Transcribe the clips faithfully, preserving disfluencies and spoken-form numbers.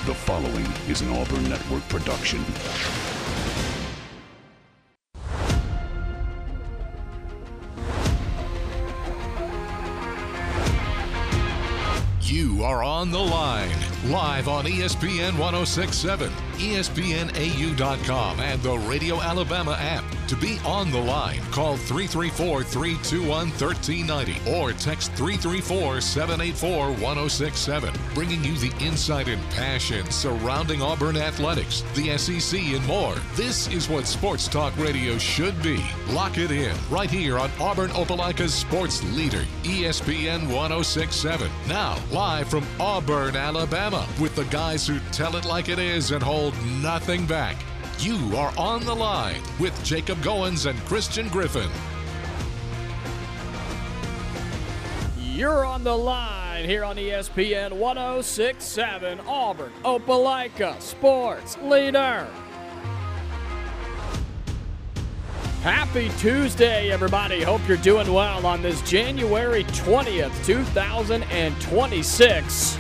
The following is an Auburn Network production. You are on the line, live on E S P N one oh six point seven, E S P N A U dot com, and the Radio Alabama app. To be on the line, call three three four, three two one, one three nine zero or text three three four, seven eight four, one oh six seven, bringing you the insight and passion surrounding Auburn athletics, the S E C, and more. This is what Sports Talk Radio should be. Lock it in right here on Auburn Opelika's sports leader, E S P N one oh six point seven. Now, live from Auburn, Alabama, with the guys who tell it like it is and hold nothing back. You are on the line with Jacob Goins and Christian Griffin. You're on the line here on E S P N one oh six point seven, Auburn Opelika sports leader. Happy Tuesday, everybody. Hope you're doing well on this January twentieth, two thousand twenty-six.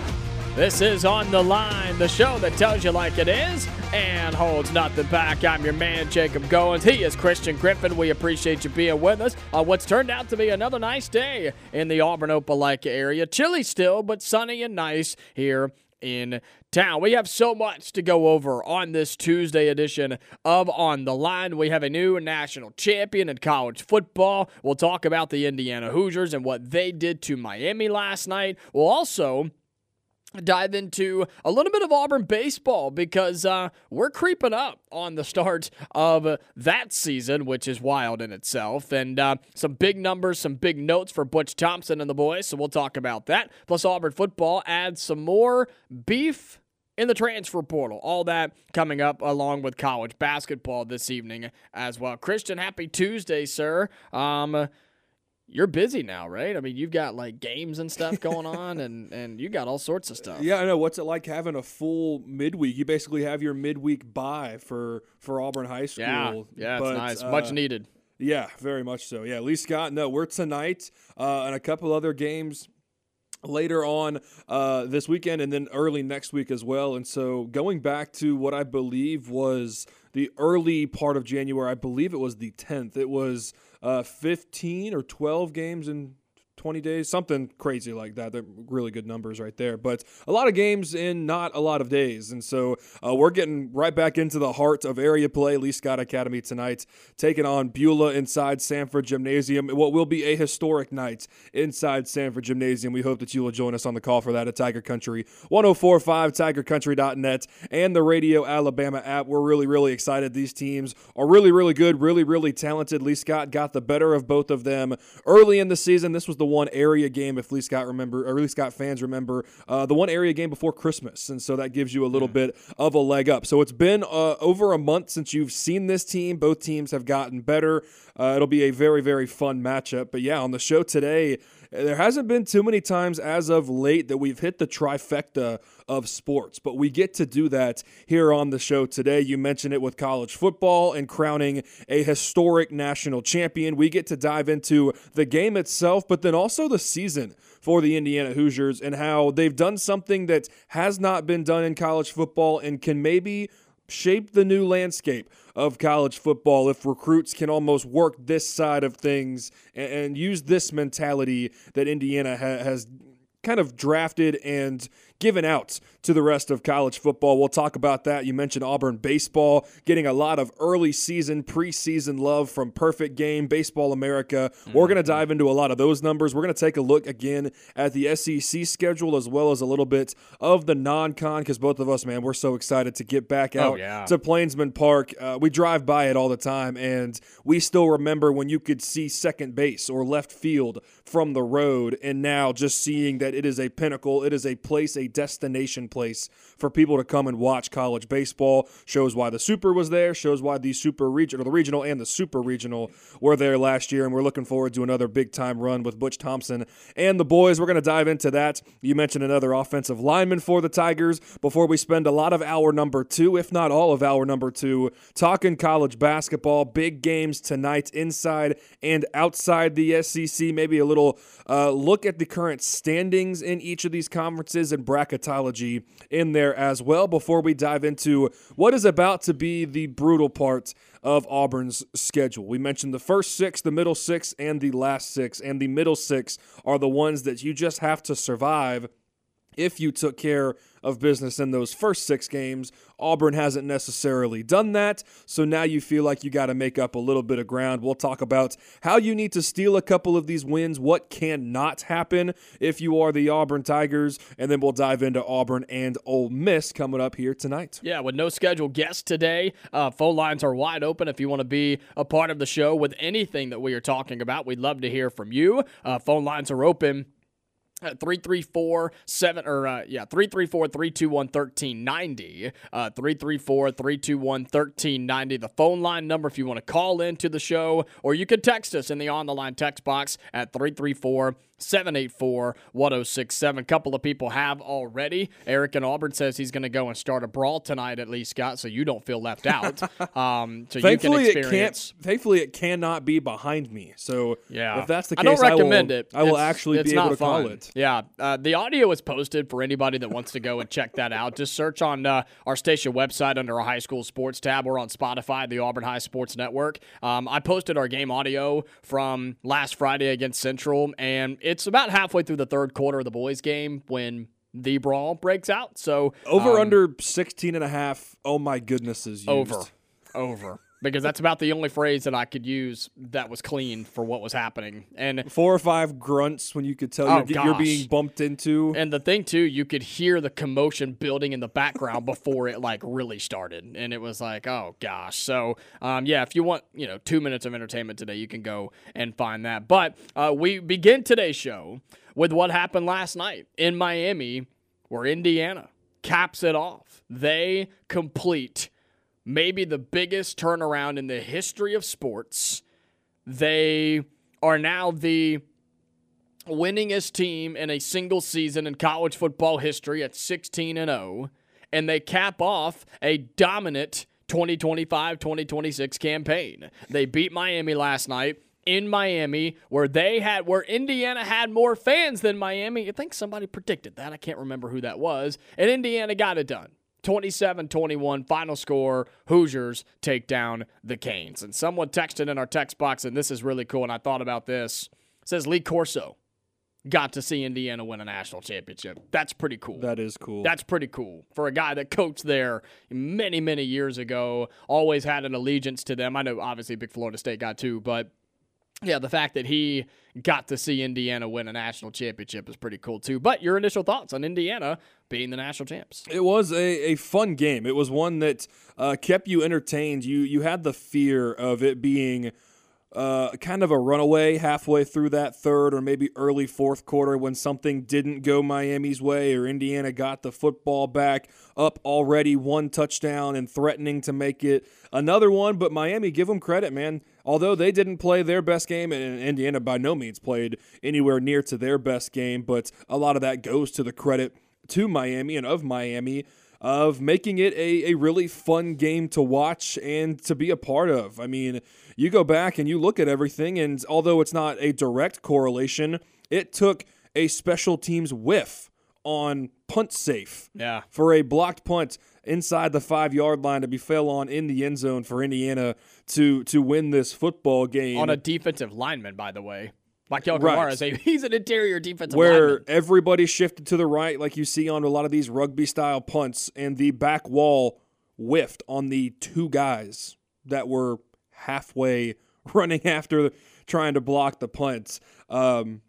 This is On the Line, the show that tells you like it is and holds nothing back. I'm your man, Jacob Goins. He is Christian Griffin. We appreciate you being with us on what's turned out to be another nice day in the Auburn-Opelika area. Chilly still, but sunny and nice here in town. We have so much to go over on this Tuesday edition of On the Line. We have a new national champion in college football. We'll talk about the Indiana Hoosiers and what they did to Miami last night. We'll also dive into a little bit of Auburn baseball because uh, we're creeping up on the start of that season, which is wild in itself. And uh, some big numbers, some big notes for Butch Thompson and the boys, so we'll talk about that. Plus, Auburn football adds some more beef in the transfer portal. All that coming up along with college basketball this evening as well. Christian, happy Tuesday, sir. Um... You're busy now, right? I mean, you've got, like, games and stuff going on, and, and you got all sorts of stuff. Yeah, I know. What's it like having a full midweek? You basically have your midweek bye for, for Auburn High School. Yeah, yeah, but, it's nice. Uh, Much needed. Yeah, very much so. Yeah, Lee Scott, no, we're tonight uh, and a couple other games later on uh, this weekend and then early next week as well. And so going back to what I believe was the early part of January, I believe it was the tenth. It was uh, fifteen or twelve games in twenty days, something crazy like that. They're really good numbers right there. But a lot of games in not a lot of days. And so uh, we're getting right back into the heart of area play. Lee Scott Academy tonight taking on Beulah inside Sanford Gymnasium. What will be a historic night inside Sanford Gymnasium. We hope that you will join us on the call for that at Tiger Country, ten forty-five tiger country dot net, and the Radio Alabama app. We're really, really excited. These teams are really, really good, really, really talented. Lee Scott got the better of both of them early in the season. This was the one area game, if Lee Scott remember, or Lee Scott fans remember, uh, the one area game before Christmas, and so that gives you a little bit of a leg up. So it's been uh, over a month since you've seen this team. Both teams have gotten better. Uh, it'll be a very, very fun matchup. But yeah, on the show today, there hasn't been too many times as of late that we've hit the trifecta of sports, but we get to do that here on the show today. You mentioned it with college football and crowning a historic national champion. We get to dive into the game itself, but then also the season for the Indiana Hoosiers and how they've done something that has not been done in college football and can maybe shape the new landscape of college football if recruits can almost work this side of things and, and use this mentality that Indiana ha- has kind of drafted and given out to the rest of college football. We'll talk about that. You mentioned Auburn baseball getting a lot of early season, preseason love from Perfect Game, Baseball America. Mm-hmm. We're going to dive into a lot of those numbers. We're going to take a look again at the S E C schedule as well as a little bit of the non-con because both of us, man, we're so excited to get back out oh, yeah. to Plainsman Park. Uh, we drive by it all the time, and we still remember when you could see second base or left field from the road, and now just seeing that it is a pinnacle, it is a place, a destination place for people to come and watch college baseball. Shows why the Super was there, shows why the Super Regional, the Regional and the Super Regional were there last year, and we're looking forward to another big-time run with Butch Thompson and the boys. We're going to dive into that. You mentioned another offensive lineman for the Tigers before we spend a lot of hour number two, if not all of hour number two, talking college basketball, big games tonight inside and outside the S E C, maybe a little uh, look at the current standings in each of these conferences and bracketology be in there as well before we dive into what is about to be the brutal part of Auburn's schedule. We mentioned the first six, the middle six, and the last six, and the middle six are the ones that you just have to survive if you took care of business in those first six games. Auburn hasn't necessarily done that, so now you feel like you got to make up a little bit of ground. We'll talk about how you need to steal a couple of these wins, what cannot happen if you are the Auburn Tigers, and then we'll dive into Auburn and Ole Miss coming up here tonight. Yeah, with no scheduled guests today, uh, phone lines are wide open if you want to be a part of the show with anything that we are talking about. We'd love to hear from you. Uh, phone lines are open. Uh, three three four seven or uh, yeah three three four three two one thirteen ninety uh three three four three two one thirteen ninety the phone line number if you want to call into the show, or you can text us in the on the line text box at three three four seven eight four one oh six seven. Couple of people have already. Eric in Auburn says he's going to go and start a brawl tonight at least, Scott, so you don't feel left out. um so thankfully you can it experience can't thankfully it cannot be behind me, so yeah if that's the case, I don't recommend I will, it I will it's, actually it's be able not to fun. call it. Yeah, uh, the audio is posted for anybody that wants to go and check that out. Just search on uh, our station website under our high school sports tab. We're on Spotify, the Auburn High Sports Network. Um, I posted our game audio from last Friday against Central, and it's about halfway through the third quarter of the boys' game when the brawl breaks out. So over um, under sixteen and a half. Oh my goodness, is used. over, over. Because that's about the only phrase that I could use that was clean for what was happening. And four or five grunts when you could tell Oh, you're, you're gosh. being bumped into. And the thing, too, you could hear the commotion building in the background before it, like, really started. And it was like, oh, gosh. So, um, yeah, if you want, you know, two minutes of entertainment today, you can go and find that. But uh, we begin today's show with what happened last night in Miami, where Indiana caps it off. They complete maybe the biggest turnaround in the history of sports. They are now the winningest team in a single season in college football history at sixteen and oh, and they cap off a dominant twenty twenty-five twenty twenty-six campaign. They beat Miami last night in Miami, where they had where Indiana had more fans than Miami. I think somebody predicted that. I can't remember who that was. And Indiana got it done. twenty-seven twenty-one, final score, Hoosiers take down the Canes. And someone texted in our text box, and this is really cool, and I thought about this. It says Lee Corso got to see Indiana win a national championship. That's pretty cool. That is cool. That's pretty cool. For a guy that coached there many, many years ago, always had an allegiance to them. I know, obviously, big Florida State guy too, but yeah, the fact that he got to see Indiana win a national championship is pretty cool too. But your initial thoughts on Indiana being the national champs? It was a, a fun game. It was one that uh, kept you entertained. You you had the fear of it being uh, kind of a runaway halfway through that third or maybe early fourth quarter when something didn't go Miami's way or Indiana got the football back up already one touchdown and threatening to make it another one. But Miami, give them credit, man. Although they didn't play their best game, and Indiana by no means played anywhere near to their best game, but a lot of that goes to the credit to Miami and of Miami of making it a, a really fun game to watch and to be a part of. I mean, you go back and you look at everything, and although it's not a direct correlation, it took a special teams whiff on punt safe yeah. for a blocked punt inside the five-yard line to be fell on in the end zone for Indiana to to win this football game. On a defensive lineman, by the way. Michael Right. Kamara is a he's an interior defensive where lineman. everybody shifted to the right like you see on a lot of these rugby-style punts, and the back wall whiffed on the two guys that were halfway running after trying to block the punts. Um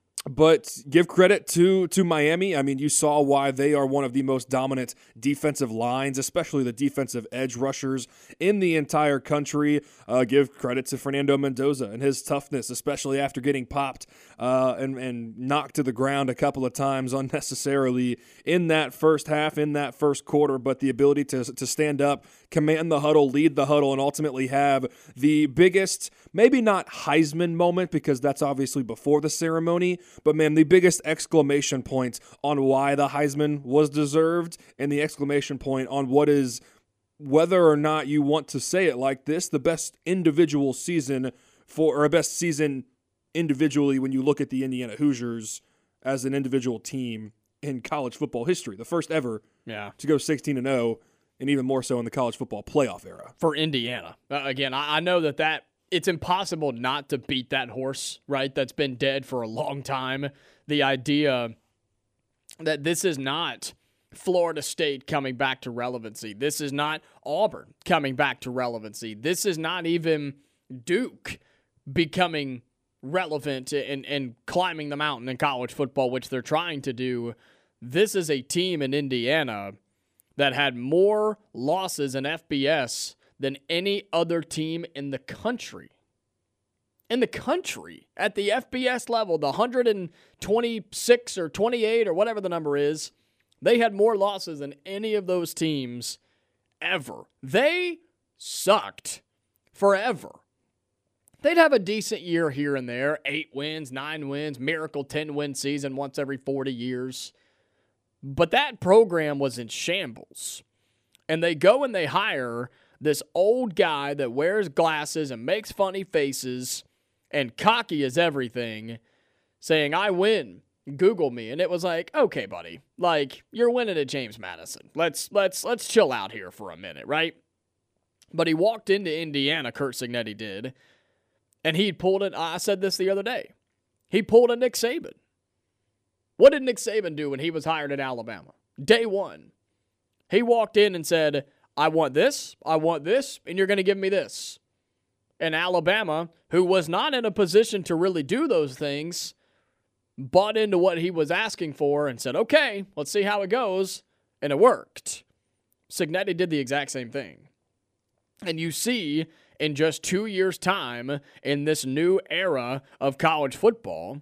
But give credit to to Miami. I mean, you saw why they are one of the most dominant defensive lines, especially the defensive edge rushers in the entire country. Uh, give credit to Fernando Mendoza and his toughness, especially after getting popped uh, and, and knocked to the ground a couple of times unnecessarily in that first half, in that first quarter. But the ability to, to stand up, command the huddle, lead the huddle, and ultimately have the biggest, maybe not Heisman moment, because that's obviously before the ceremony, but, man, the biggest exclamation point on why the Heisman was deserved and the exclamation point on what is, whether or not you want to say it like this, the best individual season for, or best season individually when you look at the Indiana Hoosiers as an individual team in college football history, the first ever Yeah. to go sixteen and oh, and even more so in the college football playoff era. For Indiana. Uh, again, I, I know that, that it's impossible not to beat that horse, right? That's been dead for a long time. The idea that this is not Florida State coming back to relevancy. This is not Auburn coming back to relevancy. This is not even Duke becoming relevant and, and climbing the mountain in college football, which they're trying to do. This is a team in Indiana that had more losses in F B S than any other team in the country. In the country, at the F B S level, the one hundred twenty-six or twenty-eight or whatever the number is, they had more losses than any of those teams ever. They sucked forever. They'd have a decent year here and there, eight wins, nine wins, miracle ten-win season once every forty years. But that program was in shambles. And they go and they hire this old guy that wears glasses and makes funny faces and cocky as everything, saying, I win. Google me. And it was like, okay, buddy, like, you're winning at James Madison. Let's let's let's chill out here for a minute, right? But he walked into Indiana, Curt Cignetti did, and he pulled it. I said this the other day. He pulled a Nick Saban. What did Nick Saban do when he was hired at Alabama? Day one. He walked in and said, I want this, I want this, and you're going to give me this. And Alabama, who was not in a position to really do those things, bought into what he was asking for and said, okay, let's see how it goes. And it worked. Cignetti did the exact same thing. And you see, in just two years' time, in this new era of college football,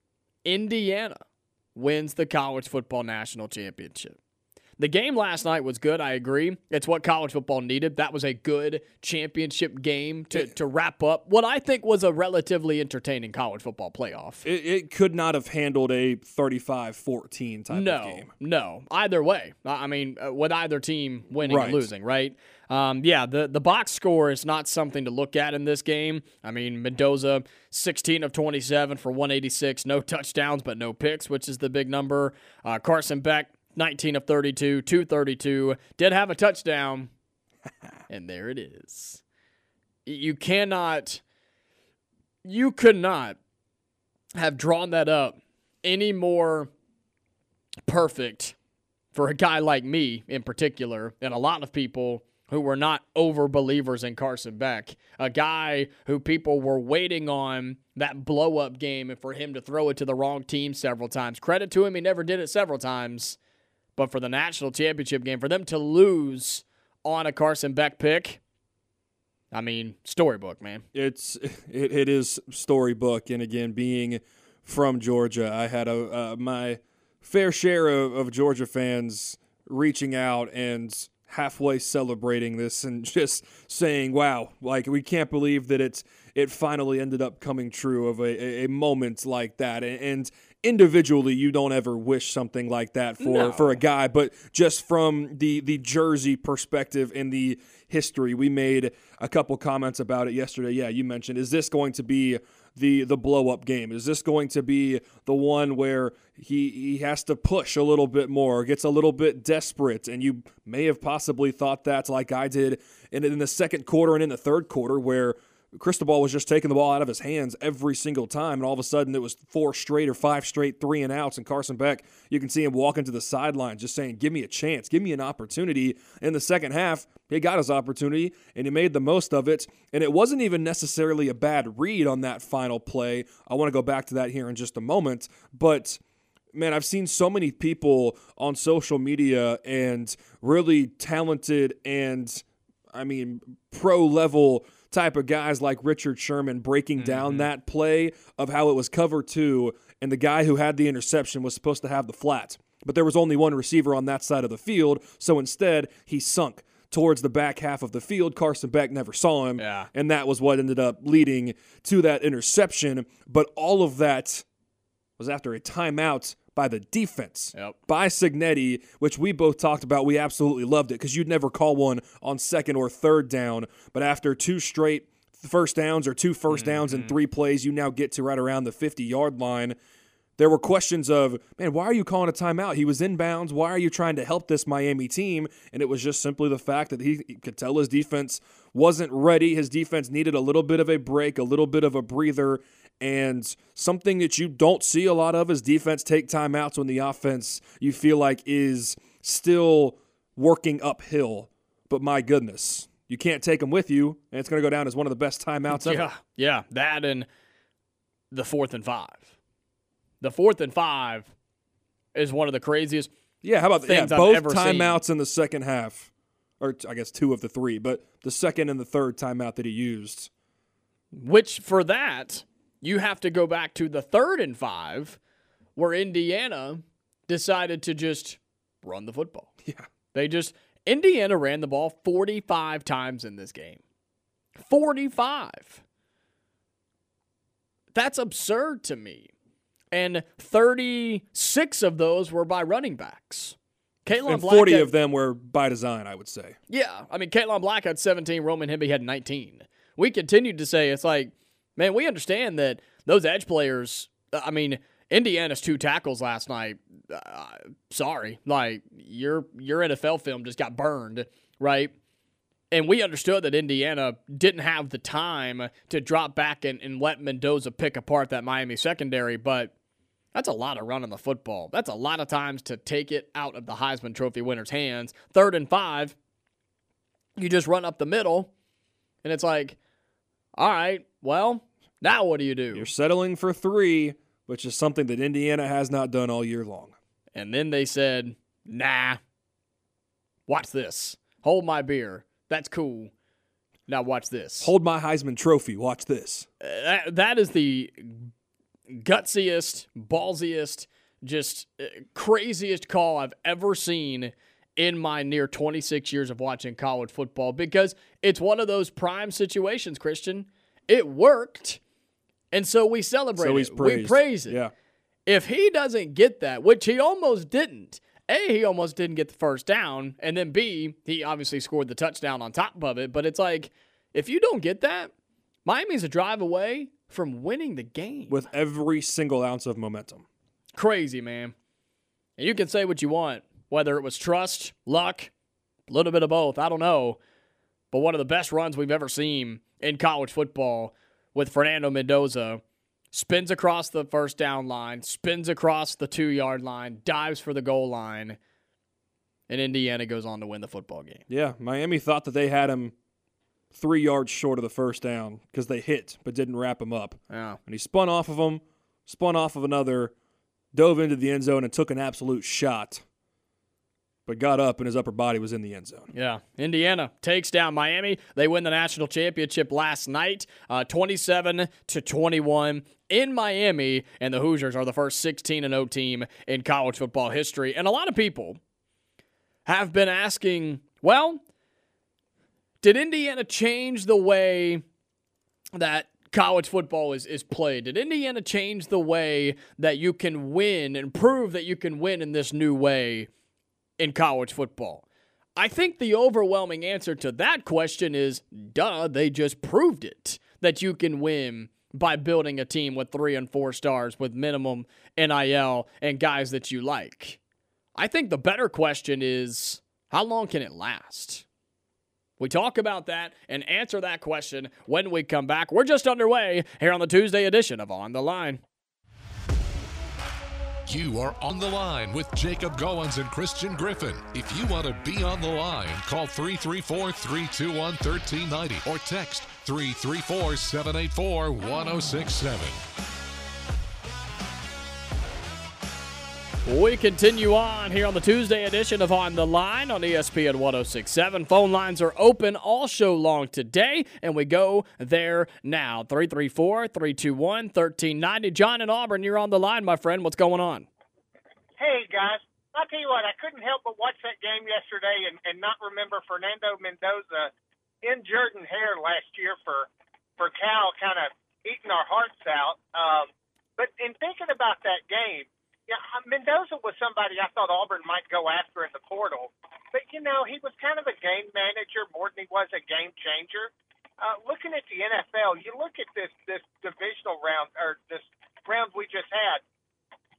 Indiana wins the college football national championship. The game last night was good, I agree. It's what college football needed. That was a good championship game to, to wrap up what I think was a relatively entertaining college football playoff. It, it could not have handled a thirty-five fourteen type no, of game. No, either way. I mean, uh, with either team winning Right. and losing, right? Um, yeah, the, the box score is not something to look at in this game. I mean, Mendoza, sixteen of twenty-seven for one eighty-six, no touchdowns but no picks, which is the big number. Uh, Carson Beck, nineteen of thirty-two, two thirty-two, did have a touchdown, and there it is. You cannot, you could not have drawn that up any more perfect for a guy like me in particular, and a lot of people who were not over believers in Carson Beck, a guy who people were waiting on that blow-up game and for him to throw it to the wrong team several times. Credit to him, he never did it several times. But for the national championship game, for them to lose on a Carson Beck pick, I mean, storybook, man. It's it, it is storybook, and again, being from Georgia, I had a uh, my fair share of, of Georgia fans reaching out and halfway celebrating this and just saying, wow, like, we can't believe that it's it finally ended up coming true of a, a, a moment like that. And, and individually, you don't ever wish something like that for, No. for a guy, but just from the, the Jersey perspective and the history, we made a couple comments about it yesterday. Yeah, you mentioned, is this going to be the the blow-up game? Is this going to be the one where he, he has to push a little bit more, gets a little bit desperate? And you may have possibly thought that, like I did in, in the second quarter and in the third quarter, where Cristobal was just taking the ball out of his hands every single time, and all of a sudden it was four straight or five straight three and outs, and Carson Beck, you can see him walking to the sideline just saying, give me a chance, give me an opportunity. In the second half, he got his opportunity, and he made the most of it, and it wasn't even necessarily a bad read on that final play. I want to go back to that here in just a moment, but man, I've seen so many people on social media and really talented and, I mean, pro-level type of guys like Richard Sherman breaking mm-hmm. down that play of how it was cover two, and the guy who had the interception was supposed to have the flat. But there was only one receiver on that side of the field, so instead he sunk towards the back half of the field. Carson Beck never saw him, Yeah. and that was what ended up leading to that interception. But all of that was after a timeout by the defense, Yep. by Cignetti, which we both talked about. We absolutely loved it because you'd never call one on second or third down. But after two straight first downs or two first downs Mm-hmm. in three plays, you now get to right around the fifty-yard line. there were questions of, man, why are you calling a timeout? He was inbounds. Why are you trying to help this Miami team? And it was just simply the fact that he, he could tell his defense wasn't ready. His defense needed a little bit of a break, a little bit of a breather, and something that you don't see a lot of is defense take timeouts when the offense you feel like is still working uphill. But my goodness, you can't take them with you, and it's going to go down as one of the best timeouts ever. Yeah, yeah, that and the fourth and five. The fourth and five is one of the craziest Yeah, how about yeah, things I've both ever timeouts seen. in the second half, or I guess two of the three, but the second and the third timeout that he used. Which, for that, you have to go back to the third and five where Indiana decided to just run the football. Yeah. They just – Indiana ran the ball forty-five times in this game. forty-five. That's absurd to me. And thirty-six of those were by running backs. Kalen And Black forty had, of them were by design, I would say. Yeah. I mean, Kalen Black had seventeen. Roman Hemby had nineteen. We continued to say, it's like, man, we understand that those edge players, I mean, Indiana's two tackles last night, uh, sorry, like, your your N F L film just got burned, right? And we understood that Indiana didn't have the time to drop back and, and let Mendoza pick apart that Miami secondary, but that's a lot of running the football. That's a lot of times to take it out of the Heisman Trophy winner's hands. Third and five, you just run up the middle, and it's like, all right, well, now what do you do? You're settling for three, which is something that Indiana has not done all year long. And then they said, nah, watch this. Hold my beer. That's cool. Now watch this. Hold my Heisman Trophy. Watch this. Uh, that, that is the gutsiest, ballsiest, just uh, craziest call I've ever seen in my near twenty-six years of watching college football, because it's one of those prime situations, Christian. It worked, and so we celebrate So he's it. praised. We praise it. Yeah. If he doesn't get that, which he almost didn't, A, he almost didn't get the first down, and then B, he obviously scored the touchdown on top of it, but it's like, if you don't get that, Miami's a drive away from winning the game. With every single ounce of momentum. Crazy, man. And you can say what you want, whether it was trust, luck, a little bit of both, I don't know, but one of the best runs we've ever seen in college football with Fernando Mendoza. Spins across the first down line, spins across the two-yard line, dives for the goal line, and Indiana goes on to win the football game. Yeah, Miami thought that they had him three yards short of the first down because they hit but didn't wrap him up. Yeah. And he spun off of him, spun off of another, dove into the end zone and took an absolute shot, but got up and his upper body was in the end zone. Yeah, Indiana takes down Miami. They win the national championship last night, uh, twenty-seven to twenty-one in Miami, and the Hoosiers are the first sixteen and oh team in college football history. And a lot of people have been asking, well, did Indiana change the way that college football is, is played? Did Indiana change the way that you can win and prove that you can win in this new way in college football? I think the overwhelming answer to that question is, duh, they just proved it, that you can win by building a team with three and four stars with minimum N I L and guys that you like. I think the better question is, how long can it last? We talk about that and answer that question when we come back. We're just underway here on the Tuesday edition of On the Line. You are on the line with Jacob Goins and Christian Griffin. If you want to be on the line, call three three four, three two one, one three nine zero or text three three four, seven eight four, one zero six seven. We continue on here on the Tuesday edition of On the Line on E S P N one oh six point seven. Phone lines are open all show long today, and we go there now. three three four, three two one, one three nine zero. John in Auburn, you're on the line, my friend. What's going on? Hey, guys. I'll tell you what, I couldn't help but watch that game yesterday and, and not remember Fernando Mendoza in Jordan Hare last year for, for Cal kind of eating our hearts out. Um, but in thinking about that game, yeah, Mendoza was somebody I thought Auburn might go after in the portal. But, you know, he was kind of a game manager more than he was a game changer. Uh, looking at the N F L, you look at this, this divisional round, or this round we just had,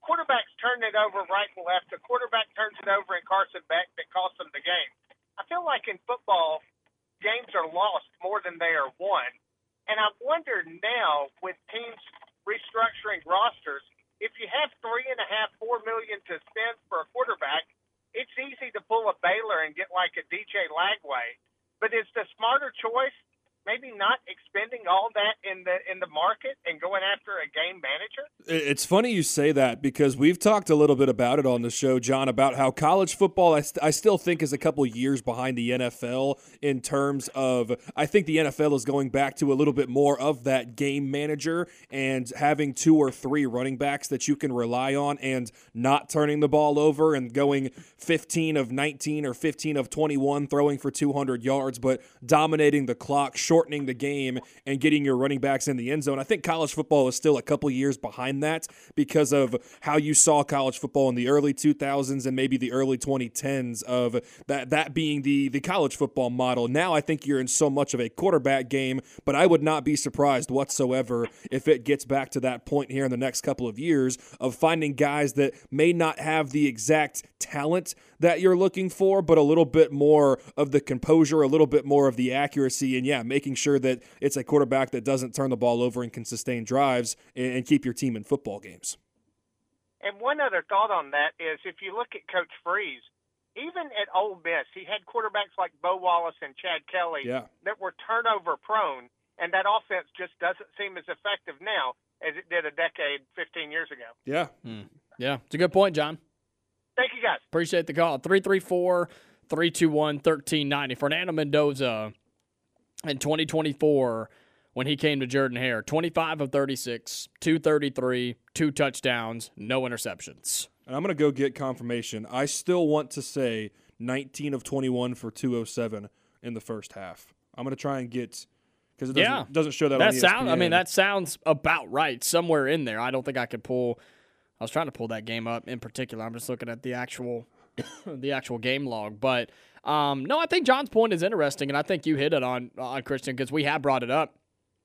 quarterbacks turn it over right and left. The quarterback turns it over in Carson Beck that cost them the game. I feel like in football, games are lost more than they are won. And I wonder now, with teams restructuring rosters, if you have three and a half, four million to spend for a quarterback, it's easy to pull a Baylor and get like a D J Lagway. But is the smarter choice maybe not expending all that in the in the market and going after a game manager? It's funny you say that because we've talked a little bit about it on the show, John, about how college football, I, st- I still think, is a couple years behind the N F L in terms of, I think the N F L is going back to a little bit more of that game manager and having two or three running backs that you can rely on and not turning the ball over and going fifteen of nineteen or fifteen of twenty-one, throwing for two hundred yards, but dominating the clock, shortening the game, and getting your running backs in the end zone. I think college football is still a couple years behind that because of how you saw college football in the early two thousands and maybe the early twenty tens of that that being the, the college football model. Now I think you're in so much of a quarterback game, but I would not be surprised whatsoever if it gets back to that point here in the next couple of years of finding guys that may not have the exact talent that you're looking for, but a little bit more of the composure, a little bit more of the accuracy, and yeah, making sure that it's a quarterback that doesn't turn the ball over and can sustain drives and, and keep your team in football games. And one other thought on that is if you look at Coach Freeze, even at Ole Miss, he had quarterbacks like Bo Wallace and Chad Kelly yeah. that were turnover prone, and that offense just doesn't seem as effective now as it did a decade, fifteen years ago. Yeah. Mm. Yeah, it's a good point, John. Thank you, guys. Appreciate the call. three three four, three two one, one three nine zero. Fernando Mendoza in twenty twenty-four when he came to Jordan Hare, twenty-five of thirty-six, two thirty-three, two touchdowns, no interceptions. And I'm going to go get confirmation. I still want to say nineteen of twenty-one for two oh seven in the first half. I'm going to try and get – because it doesn't, yeah. doesn't show that, that on E S P N. sound, I mean, that sounds about right somewhere in there. I don't think I could pull – I was trying to pull that game up in particular. I'm just looking at the actual the actual game log. But, um, no, I think John's point is interesting, and I think you hit it on, on Christian, because we have brought it up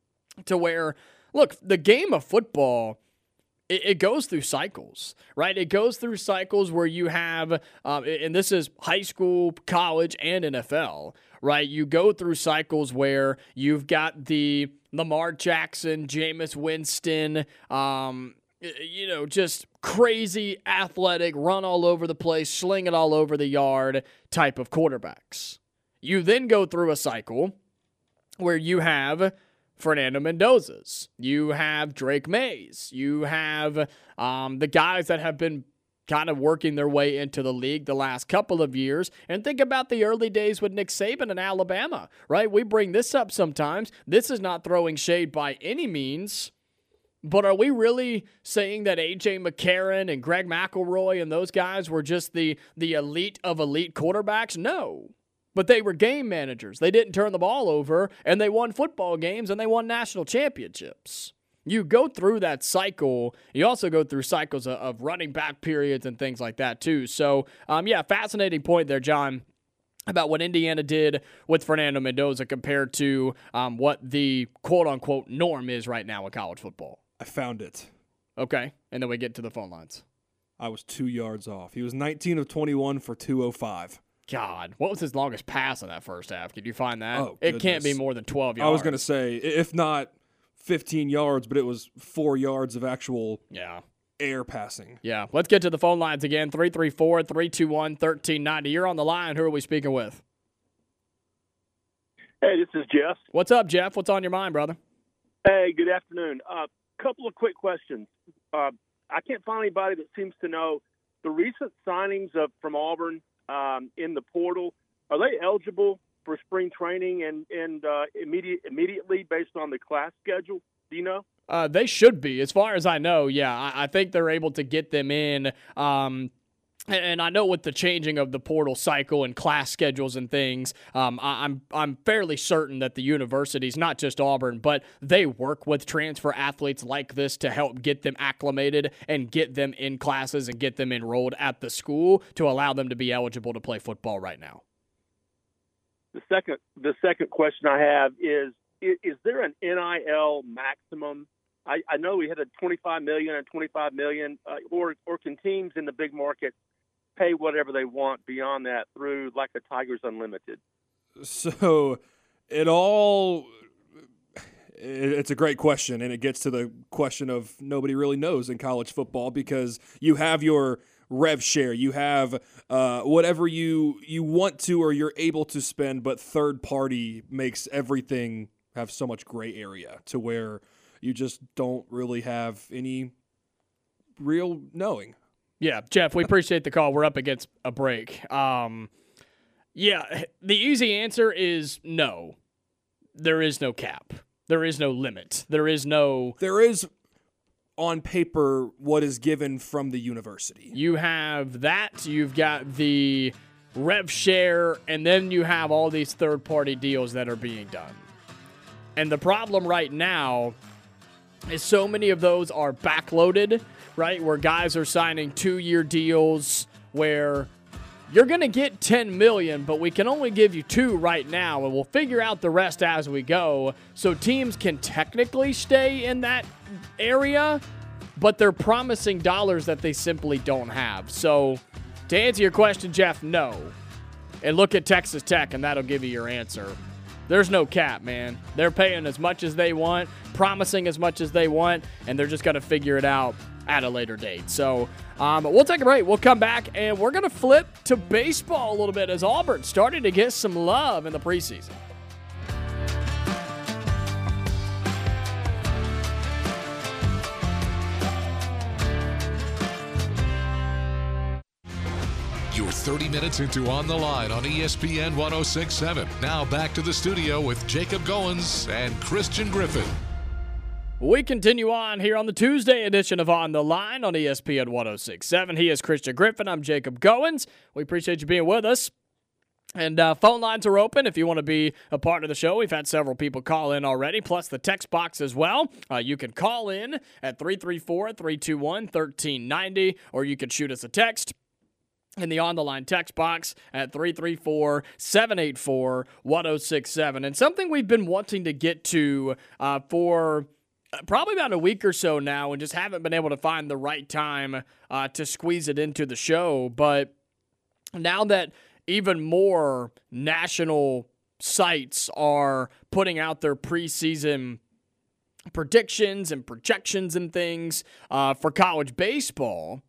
to where, look, the game of football, it, it goes through cycles, right? It goes through cycles where you have, um, and this is high school, college, and N F L, right? You go through cycles where you've got the Lamar Jackson, Jameis Winston, um, you know, just crazy athletic, run all over the place, sling it all over the yard type of quarterbacks. You then go through a cycle where you have Fernando Mendoza's, you have Drake Mays, you have um, the guys that have been kind of working their way into the league the last couple of years. And think about the early days with Nick Saban in Alabama, right? We bring this up sometimes. This is not throwing shade by any means. But are we really saying that A J McCarron and Greg McElroy and those guys were just the, the elite of elite quarterbacks? No. But they were game managers. They didn't turn the ball over, and they won football games, and they won national championships. You go through that cycle. You also go through cycles of, of running back periods and things like that, too. So, um, yeah, fascinating point there, John, about what Indiana did with Fernando Mendoza compared to um, what the quote-unquote norm is right now in college football. I found it. Okay, and then we get to the phone lines. I was two yards off. He was nineteen of twenty-one for two oh five. God, what was his longest pass in that first half? Could you find that? Oh, it can't be goodness. more than twelve yards. I was going to say, if not fifteen yards, but it was four yards of actual yeah. air passing. Yeah, let's get to the phone lines again. three three four, three two one, one three nine zero. You're on the line. Who are we speaking with? Hey, this is Jeff. What's up, Jeff? What's on your mind, brother? Hey, good afternoon. A uh, couple of quick questions. Uh, I can't find anybody that seems to know the recent signings of from Auburn um, in the portal. Are they eligible for spring training and and uh, immediate immediately based on the class schedule? Do you know? Uh, they should be, as far as I know. Yeah, I, I think they're able to get them in. Um, And I know with the changing of the portal cycle and class schedules and things, um, I, I'm I'm fairly certain that the universities, not just Auburn, but they work with transfer athletes like this to help get them acclimated and get them in classes and get them enrolled at the school to allow them to be eligible to play football right now. The second the second question I have is: Is, is there an N I L maximum I, I know we had a twenty-five million and twenty-five million, uh, or or can teams in the big market pay whatever they want beyond that through like the Tigers Unlimited? So it all it's a great question, and it gets to the question of nobody really knows in college football, because you have your rev share, you have uh, whatever you you want to or you're able to spend, but third party makes everything have so much gray area to where you just don't really have any real knowing. Yeah, Jeff, we appreciate the call. We're up against a break. Um, yeah, the easy answer is no. There is no cap. There is no limit. There is no... There is, on paper, what is given from the university. You have that. You've got the rev share, and then you have all these third-party deals that are being done. And the problem right now is so many of those are backloaded, right, where guys are signing two-year deals where you're going to get ten million dollars, but we can only give you two right now, and we'll figure out the rest as we go. So teams can technically stay in that area, but they're promising dollars that they simply don't have. So to answer your question, Jeff, no. And look at Texas Tech, and that'll give you your answer. There's no cap, man. They're paying as much as they want, promising as much as they want, and they're just going to figure it out at a later date. So um, we'll take a break. We'll come back, and we're going to flip to baseball a little bit as Auburn started to get some love in the preseason. You're thirty minutes into On the Line on E S P N one oh six point seven. Now back to the studio with Jacob Goins and Christian Griffin. We continue on here on the Tuesday edition of On the Line on E S P N one oh six point seven. He is Christian Griffin. I'm Jacob Goins. We appreciate you being with us. And uh, phone lines are open if you want to be a part of the show. We've had several people call in already, plus the text box as well. Uh, you can call in at three three four, three two one, one three nine zero, or you can shoot us a text in the On the Line text box at three three four, seven eight four, one oh six seven. And something we've been wanting to get to uh, for probably about a week or so now, and just haven't been able to find the right time uh, to squeeze it into the show. But now that even more national sites are putting out their preseason predictions and projections and things uh, for college baseball,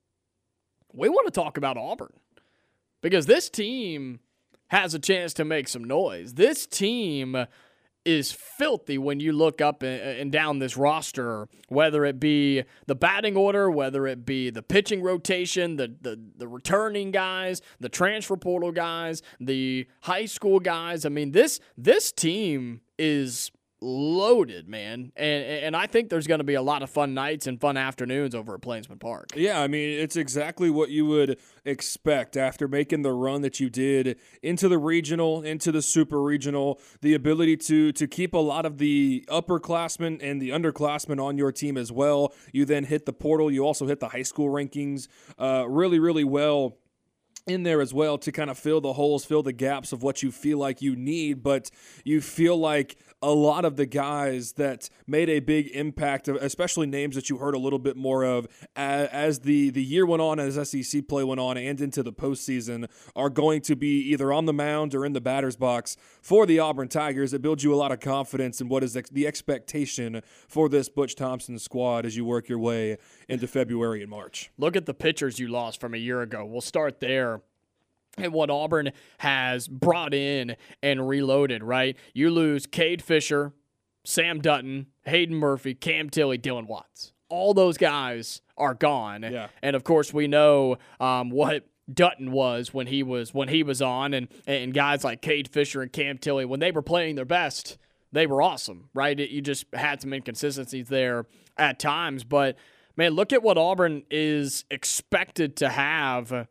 we want to talk about Auburn, because this team has a chance to make some noise. This team is filthy when you look up and down this roster, whether it be the batting order, whether it be the pitching rotation, the, the, the returning guys, the transfer portal guys, the high school guys. I mean, this this team is loaded, man, and and I think there's going to be a lot of fun nights and fun afternoons over at Plainsman Park. Yeah, I mean, it's exactly what you would expect after making the run that you did into the regional, into the super regional, the ability to to keep a lot of the upperclassmen and the underclassmen on your team as well. You then hit the portal. You also hit the high school rankings uh, really, really well in there as well to kind of fill the holes, fill the gaps of what you feel like you need, but you feel like a lot of the guys that made a big impact, especially names that you heard a little bit more of as the, the year went on, as S E C play went on and into the postseason, are going to be either on the mound or in the batter's box for the Auburn Tigers. It builds you a lot of confidence in what is the expectation for this Butch Thompson squad as you work your way into February and March. Look at the pitchers you lost from a year ago. We'll start there. And what Auburn has brought in and reloaded, right? You lose Cade Fisher, Sam Dutton, Hayden Murphy, Cam Tilley, Dylan Watts. All those guys are gone. Yeah. And, of course, we know um, what Dutton was when he was when he was on. And, and guys like Cade Fisher and Cam Tilley, when they were playing their best, they were awesome, right? You just had some inconsistencies there at times. But, man, look at what Auburn is expected to have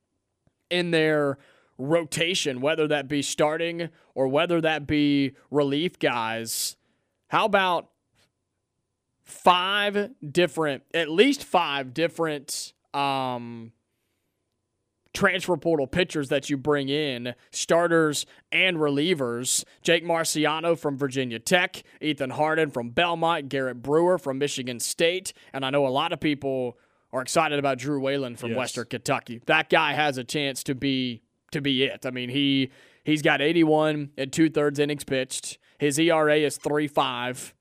in their rotation, whether that be starting or whether that be relief guys. How about five different, at least five different um, transfer portal pitchers that you bring in, starters and relievers. Jake Marciano from Virginia Tech, Ethan Harden from Belmont, Garrett Brewer from Michigan State, and I know a lot of people are excited about Drew Whalen from yes. Western Kentucky. That guy has a chance to be to be it. I mean, he he's got eighty-one and two-thirds innings pitched. His E R A is three point five.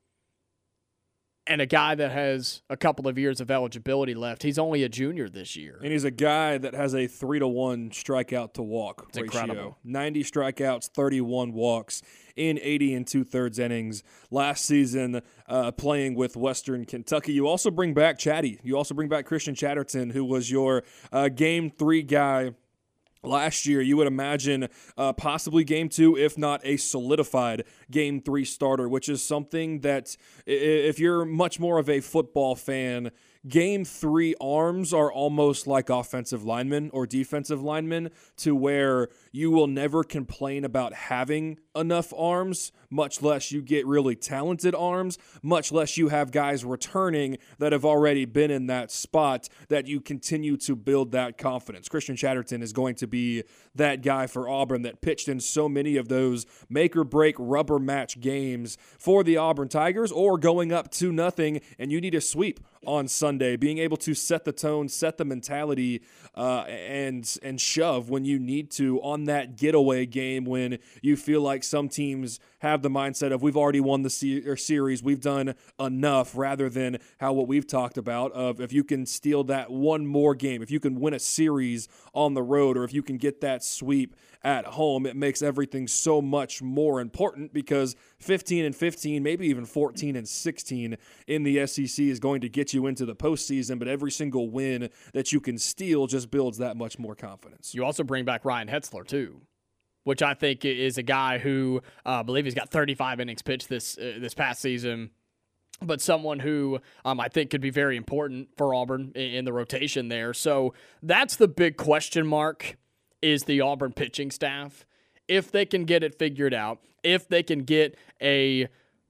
And a guy that has a couple of years of eligibility left. He's only a junior this year. And he's a guy that has a three to one strikeout to walk it's ratio. Incredible. ninety strikeouts, thirty-one walks in eighty and two-thirds innings last season uh, playing with Western Kentucky. You also bring back Chatty. You also bring back Christian Chatterton, who was your uh, game three guy last year. You would imagine uh, possibly game two, if not a solidified game three starter, which is something that if you're much more of a football fan, game three arms are almost like offensive linemen or defensive linemen, to where you will never complain about having enough arms, much less you get really talented arms, much less you have guys returning that have already been in that spot, that you continue to build that confidence. Christian Chatterton is going to be that guy for Auburn that pitched in so many of those make-or-break rubber match games for the Auburn Tigers, or going up two nothing and you need a sweep on Sunday, being able to set the tone, set the mentality, uh, and and shove when you need to on that getaway game when you feel like some teams have the mindset of we've already won the se- or series, we've done enough, rather than how what we've talked about of if you can steal that one more game, if you can win a series on the road, or if you can get that sweep at home, it makes everything so much more important, because fifteen and fifteen, maybe even fourteen and sixteen in the S E C is going to get you into the postseason, but every single win that you can steal just builds that much more confidence. You also bring back Ryan Hetzler, too, which I think is a guy who uh, I believe he's got thirty-five innings pitched this uh, this past season, but someone who um, I think could be very important for Auburn in, in the rotation there. So that's the big question mark, is the Auburn pitching staff. If they can get it figured out, if they can get a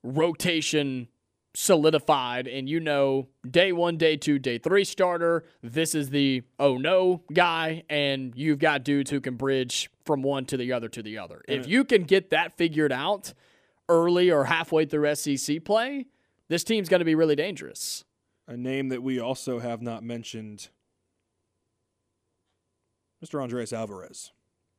rotation solidified, and you know, day one, day two, day three starter, this is the oh no guy, and you've got dudes who can bridge from one to the other to the other. If you can get that figured out early or halfway through S E C play, this team's going to be really dangerous. A name that we also have not mentioned, Mister Andres Alvarez.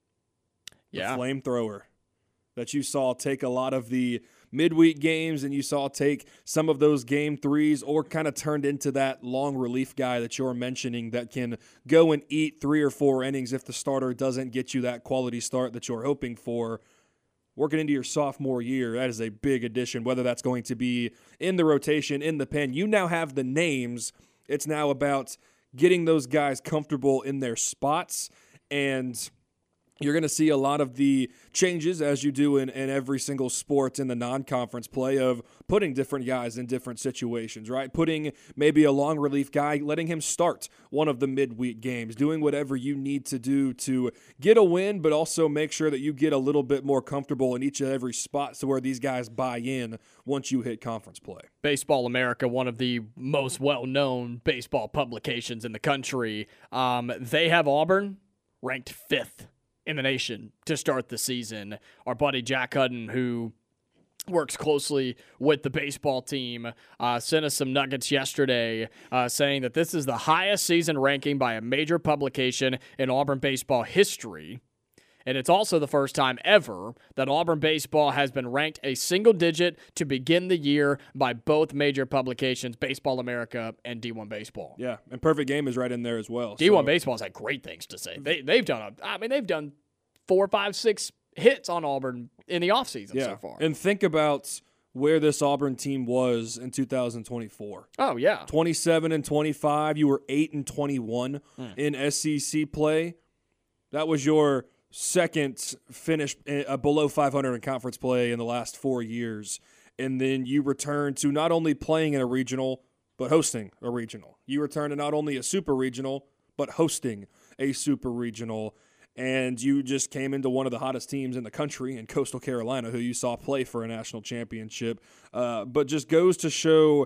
The Yeah. flamethrower that you saw take a lot of the midweek games, and you saw take some of those game threes, or kind of turned into that long relief guy that you're mentioning that can go and eat three or four innings if the starter doesn't get you that quality start that you're hoping for. Working into your sophomore year, that is a big addition, whether that's going to be in the rotation, in the pen. You now have the names. It's now about getting those guys comfortable in their spots, and you're going to see a lot of the changes, as you do in, in every single sport in the non-conference play, of putting different guys in different situations, right? Putting maybe a long relief guy, letting him start one of the midweek games, doing whatever you need to do to get a win, but also make sure that you get a little bit more comfortable in each and every spot, so where these guys buy in once you hit conference play. Baseball America, one of the most well-known baseball publications in the country, um, they have Auburn ranked fifth in the nation to start the season. Our buddy Jack Hudden, who works closely with the baseball team, uh, sent us some nuggets yesterday uh, saying that this is the highest season ranking by a major publication in Auburn baseball history. And it's also the first time ever that Auburn baseball has been ranked a single digit to begin the year by both major publications, Baseball America and D one Baseball. Yeah, and Perfect Game is right in there as well. D one so. Baseball's had great things to say. They, they've done, a, I mean, they've done four, five, six hits on Auburn in the offseason yeah. so far. And think about where this Auburn team was in two thousand twenty-four. Oh, yeah. twenty-seven and twenty-five. You were eight and twenty-one mm. in S E C play. That was your second finish uh, below five hundred in conference play in the last four years. And then you return to not only playing in a regional, but hosting a regional. You return to not only a super regional, but hosting a super regional. And you just came into one of the hottest teams in the country in Coastal Carolina, who you saw play for a national championship. Uh, but just goes to show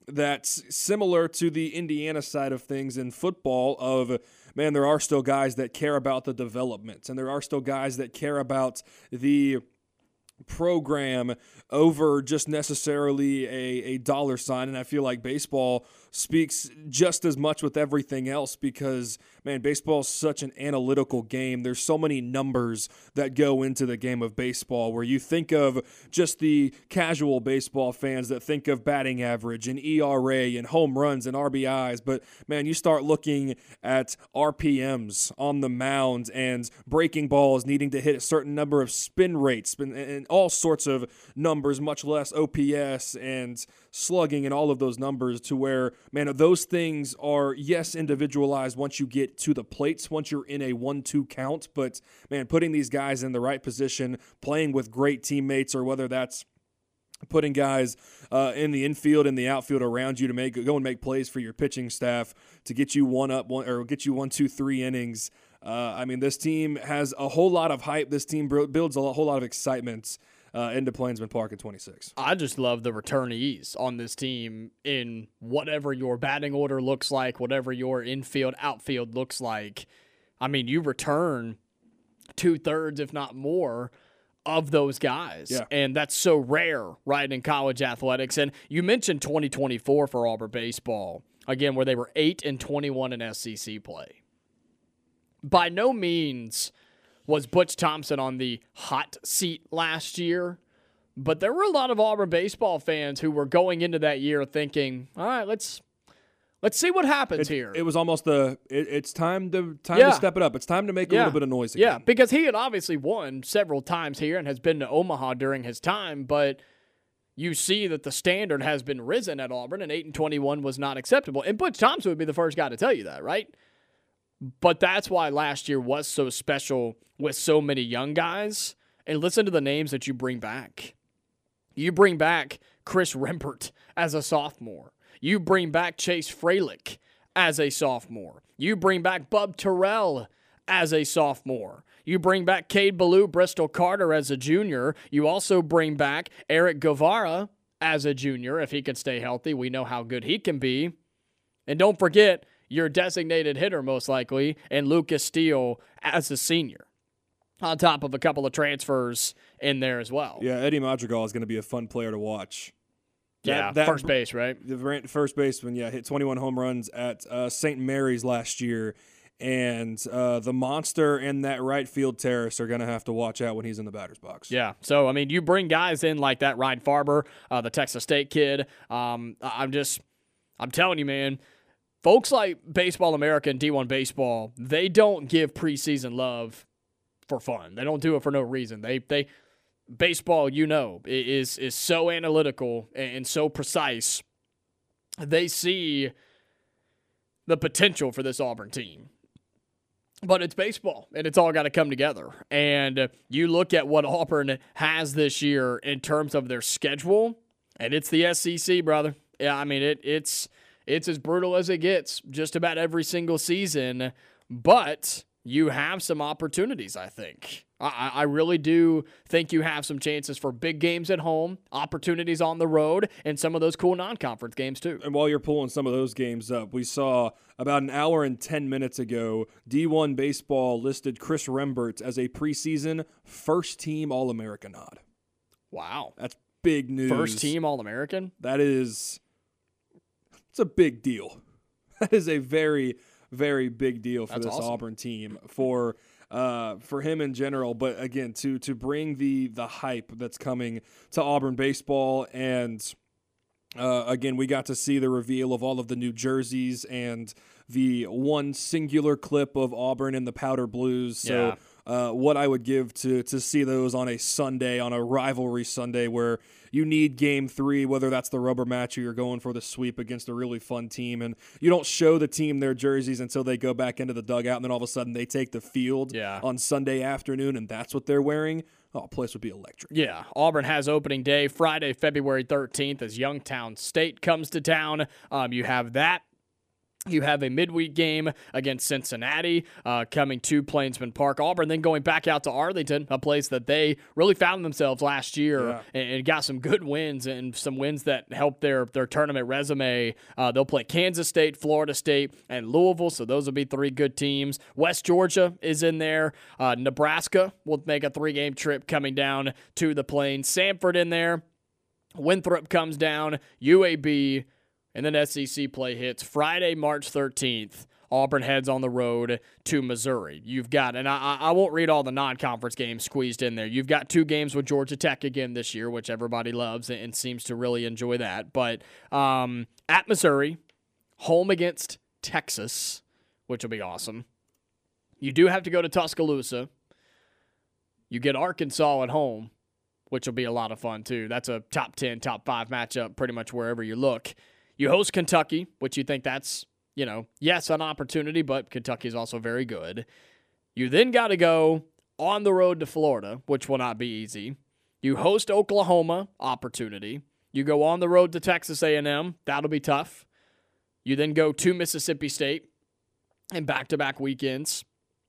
that's similar to the Indiana side of things in football of, man, there are still guys that care about the development, and there are still guys that care about the program over just necessarily a, a dollar sign. And I feel like baseball speaks just as much with everything else because, man, baseball is such an analytical game. There's so many numbers that go into the game of baseball where you think of just the casual baseball fans that think of batting average and E R A and home runs and R B Is. But, man, you start looking at R P Ms on the mound and breaking balls needing to hit a certain number of spin rates and, and all sorts of numbers, much less O P S and slugging and all of those numbers to where, man, those things are, yes, individualized once you get to the plates, once you're in a one two count, but, man, putting these guys in the right position, playing with great teammates, or whether that's putting guys uh, in the infield and the outfield around you to make go and make plays for your pitching staff to get you one up one or get you one, two, three innings. Uh, I mean, this team has a whole lot of hype. This team builds a whole lot of excitement Uh, into Plainsman Park in twenty-six. I just love the returnees on this team in whatever your batting order looks like, whatever your infield, outfield looks like. I mean, you return two-thirds, if not more, of those guys. Yeah. And that's so rare, right, in college athletics. And you mentioned twenty twenty-four for Auburn baseball, again, where they were eight and twenty-one in S E C play. By no means was Butch Thompson on the hot seat last year, but there were a lot of Auburn baseball fans who were going into that year thinking, all right, let's let's see what happens it, here. It was almost the it, it's time to time Yeah. to step it up. It's time to make a Yeah. little bit of noise again. Yeah, because he had obviously won several times here and has been to Omaha during his time, but you see that the standard has been risen at Auburn, and eight and twenty-one was not acceptable. And Butch Thompson would be the first guy to tell you that, right? But that's why last year was so special with so many young guys. And listen to the names that you bring back. You bring back Chris Rembert as a sophomore. You bring back Chase Freilich as a sophomore. You bring back Bub Terrell as a sophomore. You bring back Cade Ballou, Bristol Carter as a junior. You also bring back Eric Guevara as a junior. If he can stay healthy, we know how good he can be. And don't forget, your designated hitter, most likely, and Lucas Steele as a senior, on top of a couple of transfers in there as well. Yeah, Eddie Madrigal is going to be a fun player to watch. That, Yeah, that, first base, right? The first baseman, yeah, hit twenty-one home runs at uh, Saint Mary's last year, and uh, the monster and that right field terrace are going to have to watch out when he's in the batter's box. Yeah, so, I mean, you bring guys in like that Ryan Farber, uh, the Texas State kid. Um, I'm just, I'm telling you, man, folks like Baseball America and D one Baseball, they don't give preseason love for fun. They don't do it for no reason. They they baseball, you know, is is so analytical and so precise. They see the potential for this Auburn team. But it's baseball, and it's all got to come together. And you look at what Auburn has this year in terms of their schedule, and it's the S E C, brother. Yeah, I mean, it it's It's as brutal as it gets just about every single season, but you have some opportunities, I think. I, I really do think you have some chances for big games at home, opportunities on the road, and some of those cool non-conference games too. And while you're pulling some of those games up, we saw about an hour and ten minutes ago, D one Baseball listed Chris Rembert as a preseason first-team All-American nod. Wow. That's big news. First-team All-American? That is... It's a big deal. That is a very, very big deal for That's this awesome. Auburn team, for uh, for him in general. But again, to to bring the the hype that's coming to Auburn baseball, and uh, again, we got to see the reveal of all of the new jerseys and the one singular clip of Auburn in the powder blues. So. Yeah. Uh, what I would give to to see those on a Sunday, on a rivalry Sunday where you need game three, whether that's the rubber match or you're going for the sweep against a really fun team, and you don't show the team their jerseys until they go back into the dugout, and then all of a sudden they take the field Yeah. on Sunday afternoon, and that's what they're wearing. Oh, place would be electric. Yeah, Auburn has opening day Friday, February thirteenth, as Youngstown State comes to town. Um, you have that. You have a midweek game against Cincinnati uh, coming to Plainsman Park. Auburn then going back out to Arlington, a place that they really found themselves last year yeah. and, and got some good wins and some wins that helped their, their tournament resume. Uh, they'll play Kansas State, Florida State, and Louisville, so those will be three good teams. West Georgia is in there. Uh, Nebraska will make a three-game trip coming down to the Plains. Samford in there. Winthrop comes down. U A B. And then S E C play hits Friday, March thirteenth. Auburn heads on the road to Missouri. You've got, and I, I won't read all the non-conference games squeezed in there. You've got two games with Georgia Tech again this year, which everybody loves and seems to really enjoy that. But um, at Missouri, home against Texas, which will be awesome. You do have to go to Tuscaloosa. You get Arkansas at home, which will be a lot of fun too. That's a top ten, top five matchup pretty much wherever you look. You host Kentucky, which you think that's, you know, yes, an opportunity, but Kentucky is also very good. You then got to go on the road to Florida, which will not be easy. You host Oklahoma, opportunity. You go on the road to Texas A and M. That'll be tough. You then go to Mississippi State and back-to-back weekends.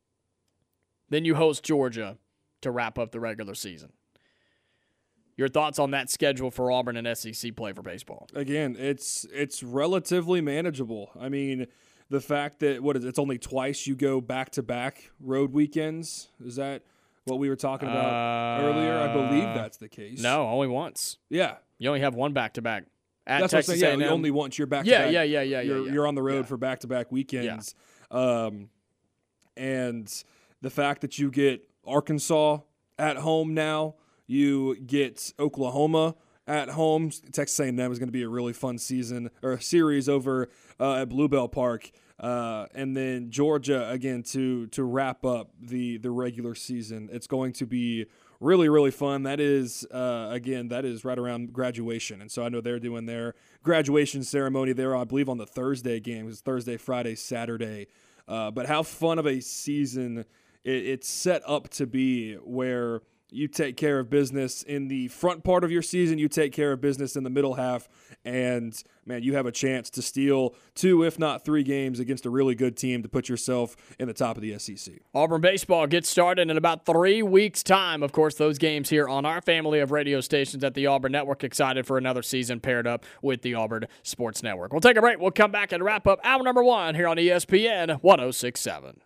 Then you host Georgia to wrap up the regular season. Your thoughts on that schedule for Auburn and S E C play for baseball? Again, it's it's relatively manageable. I mean, the fact that what is it, it's only twice you go back-to-back road weekends, is that what we were talking about uh, earlier? I believe that's the case. No, only once. Yeah. You only have one back-to-back. At That's Texas what I'm saying. Yeah, A and M. only once you're back-to-back. Yeah, yeah, yeah, yeah. You're, yeah. you're on the road yeah. for back-to-back weekends. Yeah. Um, and the fact that you get Arkansas at home now, you get Oklahoma at home. Texas A and M is going to be a really fun season or a series over uh, at Bluebell Park, uh, and then Georgia again to to wrap up the the regular season. It's going to be really really fun. That is uh, again that is right around graduation, and so I know they're doing their graduation ceremony there. I believe on the Thursday game. It's Thursday, Friday, Saturday. Uh, but how fun of a season it, it's set up to be, where you take care of business in the front part of your season, you take care of business in the middle half, and, man, you have a chance to steal two, if not three games against a really good team to put yourself in the top of the S E C. Auburn baseball gets started in about three weeks' time. Of course, those games here on our family of radio stations at the Auburn Network. Excited for another season paired up with the Auburn Sports Network. We'll take a break. We'll come back and wrap up hour number one here on E S P N one oh six point seven.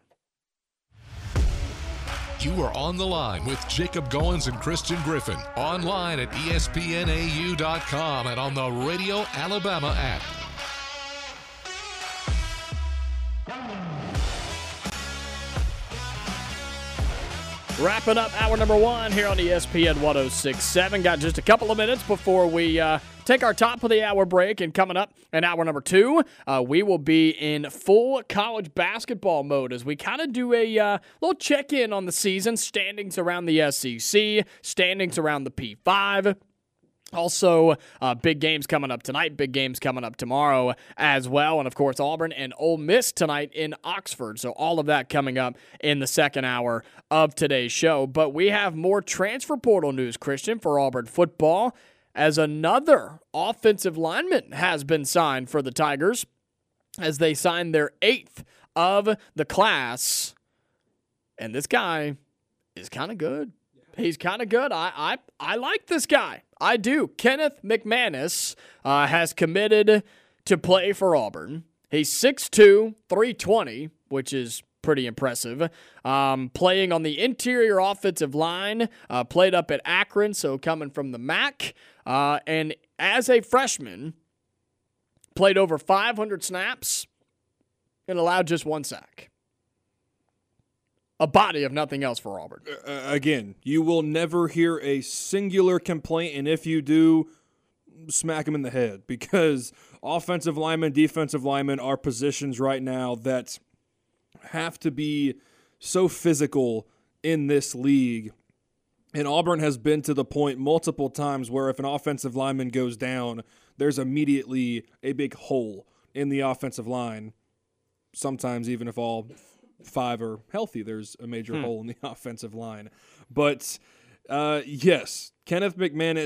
You are on the line with Jacob Goins and Christian Griffin. Online at E S P N A U dot com and on the Radio Alabama app. Wrapping up hour number one here on E S P N one oh six point seven. Got just a couple of minutes before we uh, take our top of the hour break. And coming up in hour number two, uh, we will be in full college basketball mode as we kind of do a uh, little check-in on the season, standings around the S E C, standings around the P five. Also, uh, big games coming up tonight, big games coming up tomorrow as well. And, of course, Auburn and Ole Miss tonight in Oxford. So all of that coming up in the second hour of today's show. But we have more transfer portal news, Christian, for Auburn football, as another offensive lineman has been signed for the Tigers as they sign their eighth of the class. And this guy is kind of good. He's kind of good. I, I I like this guy. I do. Kenneth McManus uh, has committed to play for Auburn. He's six two, three twenty, which is pretty impressive. Um, playing on the interior offensive line, uh, played up at Akron, so coming from the M A C. Uh, and as a freshman, played over five hundred snaps and allowed just one sack. A body of nothing else for Auburn. Uh, again, you will never hear a singular complaint, and if you do, smack him in the head, because offensive linemen, defensive linemen are positions right now that have to be so physical in this league. And Auburn has been to the point multiple times where if an offensive lineman goes down, there's immediately a big hole in the offensive line. Sometimes even if all five are healthy, there's a major hmm. hole in the offensive line. But, uh, yes, Kenneth McManus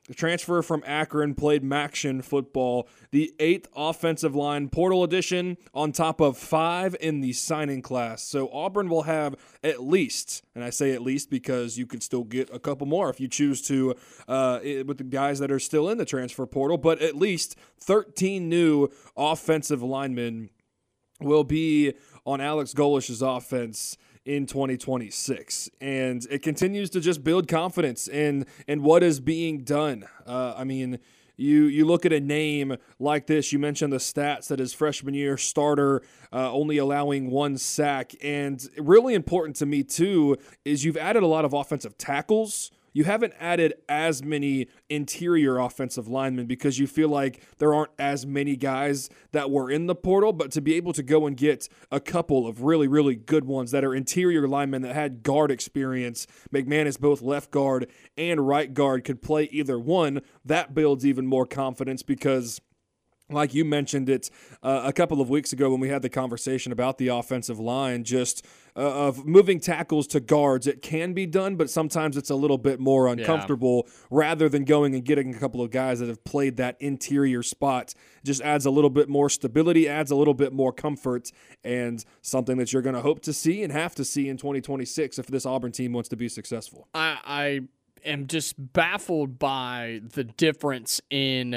the transfer from Akron, played Maction football, the eighth offensive line portal addition on top of five in the signing class. So Auburn will have at least, and I say at least because you could still get a couple more if you choose to uh, with the guys that are still in the transfer portal, but at least thirteen new offensive linemen will be on Alex Golish's offense in twenty twenty-six, and it continues to just build confidence in in what is being done. Uh, I mean, you you look at a name like this. You mentioned the stats that his freshman year starter uh, only allowing one sack, and really important to me too is you've added a lot of offensive tackles. You haven't added as many interior offensive linemen because you feel like there aren't as many guys that were in the portal, but to be able to go and get a couple of really, really good ones that are interior linemen that had guard experience, McManus both left guard and right guard could play either one, that builds even more confidence because like you mentioned it uh, a couple of weeks ago when we had the conversation about the offensive line, just uh, of moving tackles to guards. It can be done, but sometimes it's a little bit more uncomfortable yeah. rather than going and getting a couple of guys that have played that interior spot. It just adds a little bit more stability, adds a little bit more comfort, and something that you're going to hope to see and have to see in twenty twenty-six if this Auburn team wants to be successful. I, I am just baffled by the difference in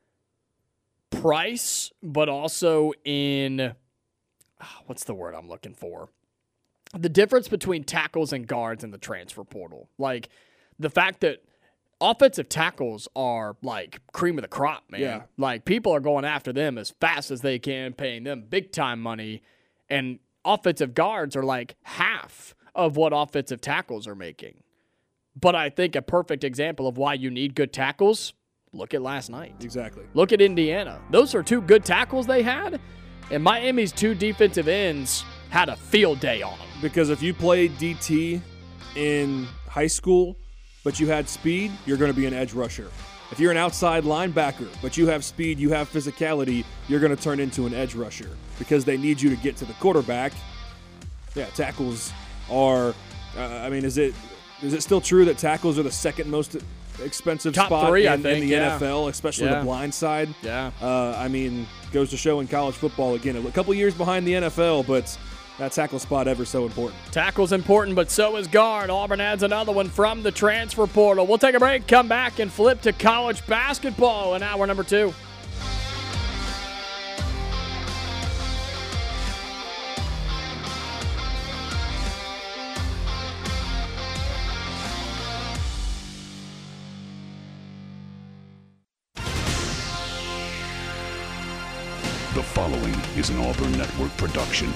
price, but also in what's the word I'm looking for? The difference between tackles and guards in the transfer portal. Like the fact that offensive tackles are like cream of the crop, man. Yeah. Like people are going after them as fast as they can, paying them big time money, and offensive guards are like half of what offensive tackles are making. But I think a perfect example of why you need good tackles, look at last night. Exactly. Look at Indiana. Those are two good tackles they had, and Miami's two defensive ends had a field day on them. Because if you played D T in high school, but you had speed, you're going to be an edge rusher. If you're an outside linebacker, but you have speed, you have physicality, you're going to turn into an edge rusher because they need you to get to the quarterback. Yeah, tackles are, uh, I mean, is it is it still true that tackles are the second most expensive Top spot three, in, I think, in the yeah. N F L, especially Yeah. the blind side? Yeah. Uh, I mean, goes to show in college football, again, a couple years behind the N F L, but that tackle spot ever so important. Tackle's important, but so is guard. Auburn adds another one from the transfer portal. We'll take a break, come back, and flip to college basketball in hour number two. The following is an Auburn Network production.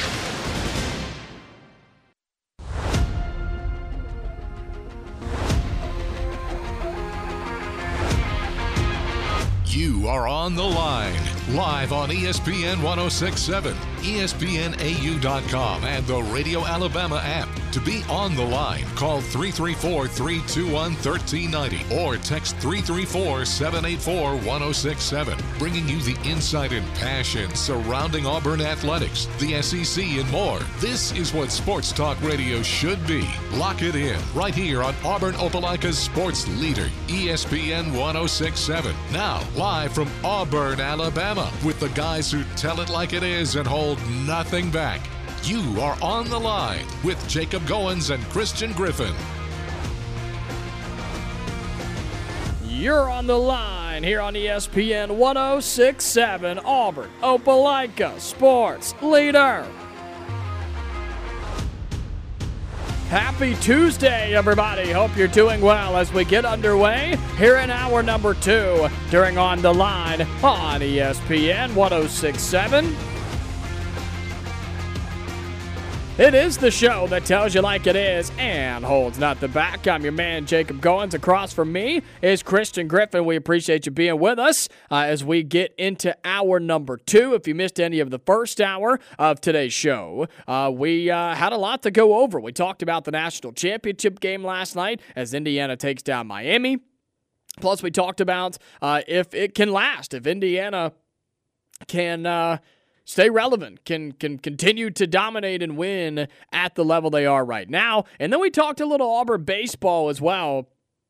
You are on the line, live on E S P N one oh six point seven, E S P N A U dot com, and the Radio Alabama app. To be on the line, call three three four, three two one, one three nine zero or text three three four, seven eight four, one oh six seven, bringing you the insight and passion surrounding Auburn athletics, the S E C, and more. This is what sports talk radio should be. Lock it in right here on Auburn Opelika's sports leader, E S P N one oh six point seven. Now, live from Auburn, Alabama, with the guys who tell it like it is and hold nothing back. You are on the line with Jacob Goins and Christian Griffin. You're on the line here on E S P N one oh six point seven, Auburn Opelika sports leader. Happy Tuesday, everybody. Hope you're doing well as we get underway here in hour number two during On the Line on E S P N one oh six point seven. It is the show that tells you like it is and holds nothing back. I'm your man, Jacob Goins. Across from me is Christian Griffin. We appreciate you being with us uh, as we get into hour number two. If you missed any of the first hour of today's show, uh, we uh, had a lot to go over. We talked about the national championship game last night as Indiana takes down Miami. Plus, we talked about uh, if it can last, if Indiana can uh, stay relevant, can can continue to dominate and win at the level they are right now. And then we talked a little Auburn baseball as well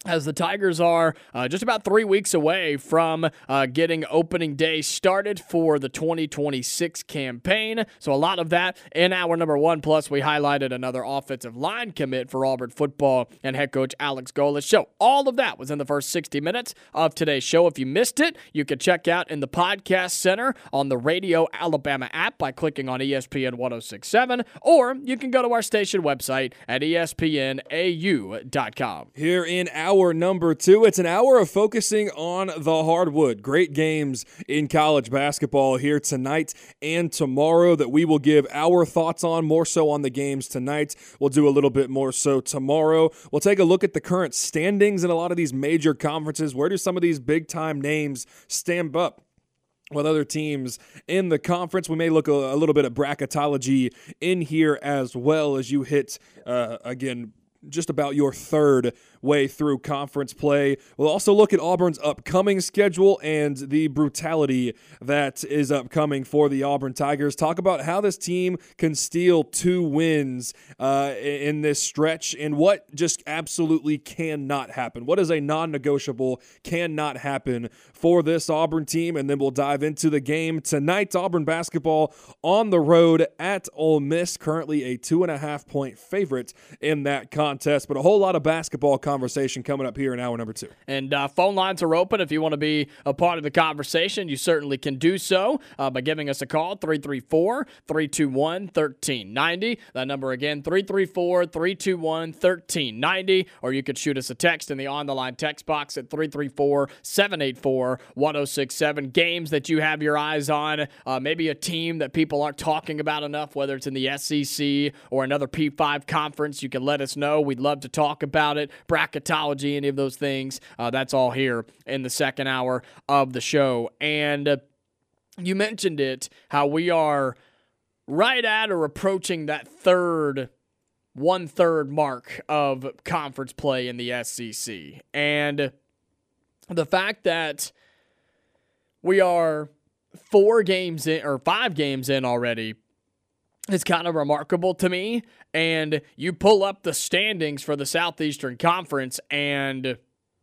as the Tigers are uh, just about three weeks away from uh, getting opening day started for the twenty twenty-six campaign. So a lot of that in hour number one. Plus, we highlighted another offensive line commit for Auburn football and head coach Alex Golesh. So all of that was in the first sixty minutes of today's show. If you missed it, you can check out in the podcast center on the Radio Alabama app by clicking on E S P N ten sixty-seven, or you can go to our station website at E S P N A U dot com. Here in our Hour number two. It's an hour of focusing on the hardwood. Great games in college basketball here tonight and tomorrow that we will give our thoughts on, more so on the games tonight. We'll do a little bit more so tomorrow. We'll take a look at the current standings in a lot of these major conferences. Where do some of these big-time names stand up with other teams in the conference? We may look a, a little bit at bracketology in here as well as you hit, uh, again, just about your third way through conference play. We'll also look at Auburn's upcoming schedule and the brutality that is upcoming for the Auburn Tigers. Talk about how this team can steal two wins uh, in this stretch and what just absolutely cannot happen. What is a non-negotiable, cannot happen for this Auburn team? And then we'll dive into the game tonight. Auburn basketball on the road at Ole Miss, currently a two and a half point favorite in that contest. But a whole lot of basketball conversation coming up here in hour number two. And uh, phone lines are open. If you want to be a part of the conversation, you certainly can do so uh, by giving us a call, three three four, three two one, one three nine zero. That number again, three three four, three two one, one three nine zero. Or you could shoot us a text in the on-the-line text box at three three four, seven eight four, one zero six seven. Games that you have your eyes on, uh, maybe a team that people aren't talking about enough, whether it's in the S E C or another P five conference, you can let us know. We'd love to talk about it. Bracketology, any of those things, uh, that's all here in the second hour of the show. And uh, you mentioned it, how we are right at or approaching that third, one-third mark of conference play in the S E C. And the fact that we are four games in, or five games in already, it's kind of remarkable to me. And you pull up the standings for the Southeastern Conference, and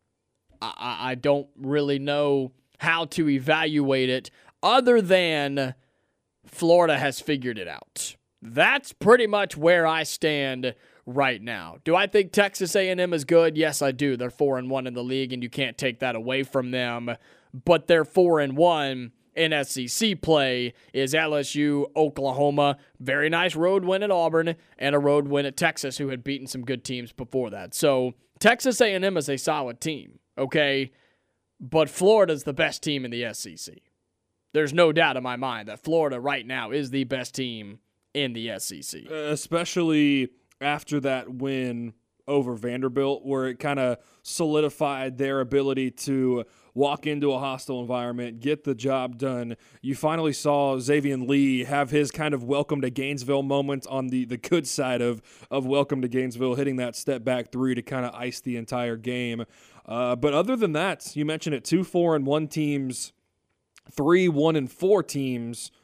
I, I don't really know how to evaluate it other than Florida has figured it out. That's pretty much where I stand right now. Do I think Texas A and M is good? Yes, I do. They're four and one in the league, and you can't take that away from them. But they're four and one in S E C play is L S U, Oklahoma, very nice road win at Auburn, and a road win at Texas, who had beaten some good teams before that. So Texas A and M is a solid team, okay? But Florida's the best team in the S E C. There's no doubt in my mind that Florida right now is the best team in the S E C. Uh, especially after that win over Vanderbilt, where it kind of solidified their ability to walk into a hostile environment, get the job done. You finally saw Xavier Lee have his kind of welcome to Gainesville moment on the, the good side of, of welcome to Gainesville, hitting that step back three to kind of ice the entire game. Uh, but other than that, you mentioned it, two, four, and one teams, three, one, and four teams,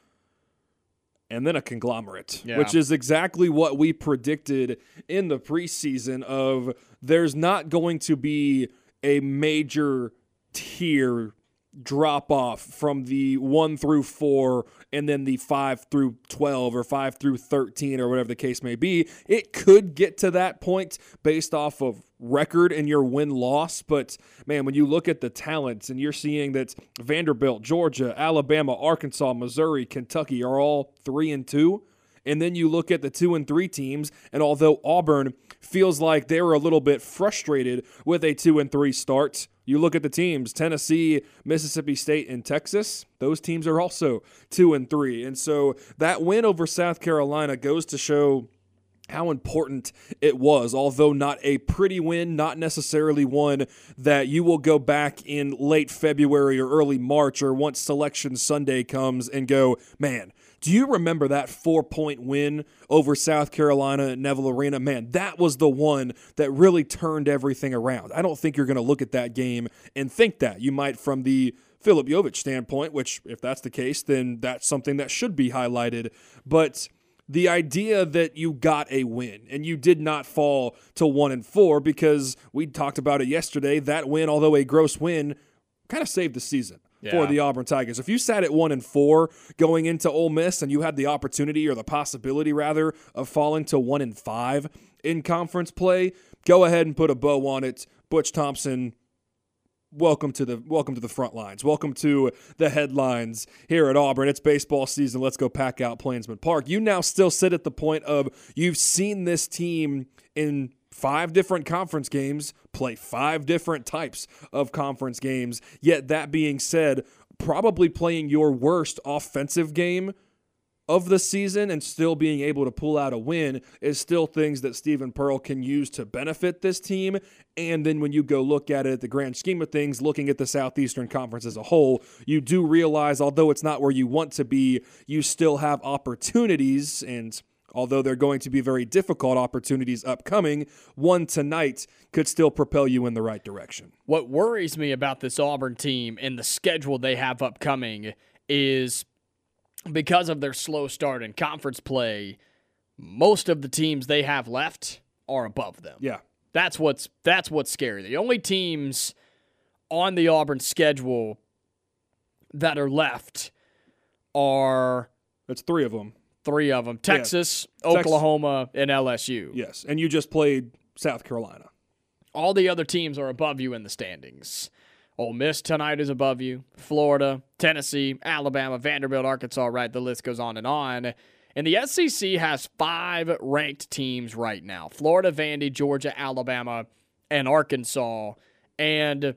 and then a conglomerate, yeah. which is exactly what we predicted in the preseason of there's not going to be a major tier drop off from the one through four and then the five through twelve or five through thirteen or whatever the case may be. It could get to that point based off of record and your win-loss, but man, when you look at the talents and you're seeing that Vanderbilt, Georgia, Alabama, Arkansas, Missouri, Kentucky are all three and two, and then you look at the two and three teams, and although Auburn feels like they were a little bit frustrated with a two and three start, you look at the teams, Tennessee, Mississippi State, and Texas, those teams are also two and three. And so that win over South Carolina goes to show how important it was, although not a pretty win, not necessarily one that you will go back in late February or early March or once Selection Sunday comes and go, man, do you remember that four-point win over South Carolina at Neville Arena? Man, that was the one that really turned everything around. I don't think you're going to look at that game and think that. You might from the Filip Jovic standpoint, which if that's the case, then that's something that should be highlighted. But the idea that you got a win and you did not fall to one and four, because we talked about it yesterday, that win, although a gross win, kind of saved the season yeah. for the Auburn Tigers. If you sat at one and four going into Ole Miss and you had the opportunity or the possibility rather of falling to one and five in conference play, go ahead and put a bow on it. Butch Thompson, welcome to the welcome to the front lines. Welcome to the headlines here at Auburn. It's baseball season. Let's go pack out Plainsman Park. You now still sit at the point of you've seen this team in five different conference games play five different types of conference games. Yet that being said, probably playing your worst offensive game of the season and still being able to pull out a win is still things that Stephen Pearl can use to benefit this team. And then when you go look at it at the grand scheme of things, looking at the Southeastern Conference as a whole, you do realize, although it's not where you want to be, you still have opportunities. And although they're going to be very difficult opportunities upcoming, one tonight could still propel you in the right direction. What worries me about this Auburn team and the schedule they have upcoming is, because of their slow start in conference play, most of the teams they have left are above them. Yeah. That's what's that's what's scary. The only teams on the Auburn schedule that are left are... That's three of them. Three of them. Texas, yeah. Oklahoma, Texas. And L S U. Yes, and you just played South Carolina. All the other teams are above you in the standings. Ole Miss tonight is above you. Florida, Tennessee, Alabama, Vanderbilt, Arkansas, right? The list goes on and on. And the S E C has five ranked teams right now. Florida, Vandy, Georgia, Alabama, and Arkansas. And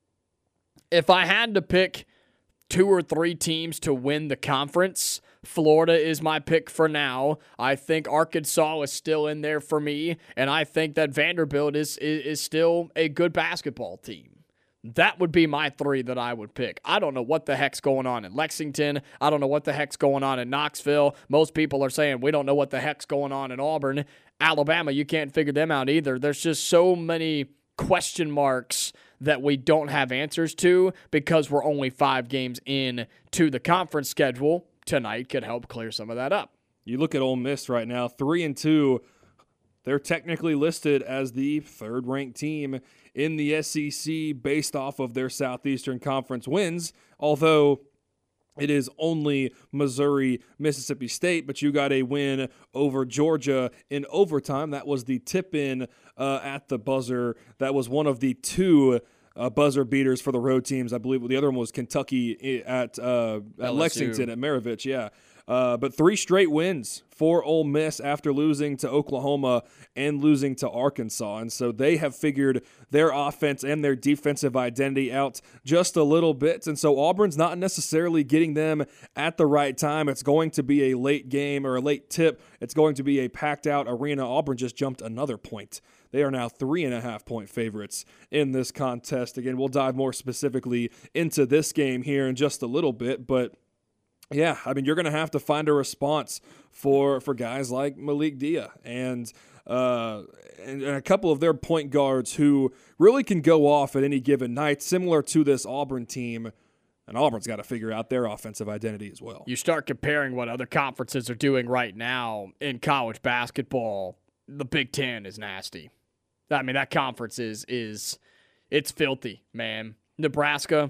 if I had to pick two or three teams to win the conference, Florida is my pick for now. I think Arkansas is still in there for me. And I think that Vanderbilt is is, is still a good basketball team. That would be my three that I would pick. I don't know what the heck's going on in Lexington. I don't know what the heck's going on in Knoxville. Most people are saying we don't know what the heck's going on in Auburn. Alabama, you can't figure them out either. There's just so many question marks that we don't have answers to because we're only five games in to the conference schedule. Tonight could help clear some of that up. You look at Ole Miss right now, three and two. They're technically listed as the third-ranked team in the S E C based off of their Southeastern Conference wins, although it is only Missouri, Mississippi State, but you got a win over Georgia in overtime. That was the tip-in uh, at the buzzer. That was one of the two uh, buzzer beaters for the road teams. I believe the other one was Kentucky at, uh, at Lexington at Maravich, yeah. Uh, but three straight wins for Ole Miss after losing to Oklahoma and losing to Arkansas. And so they have figured their offense and their defensive identity out just a little bit. And so Auburn's not necessarily getting them at the right time. It's going to be a late game or a late tip. It's going to be a packed out arena. Auburn just jumped another point. They are now three and a half point favorites in this contest. Again, we'll dive more specifically into this game here in just a little bit, but yeah, I mean, you're going to have to find a response for for guys like Malik Dia and, uh, and and a couple of their point guards who really can go off at any given night, similar to this Auburn team. And Auburn's got to figure out their offensive identity as well. You start comparing what other conferences are doing right now in college basketball, the Big Ten is nasty. I mean, that conference is, is it's filthy, man. Nebraska,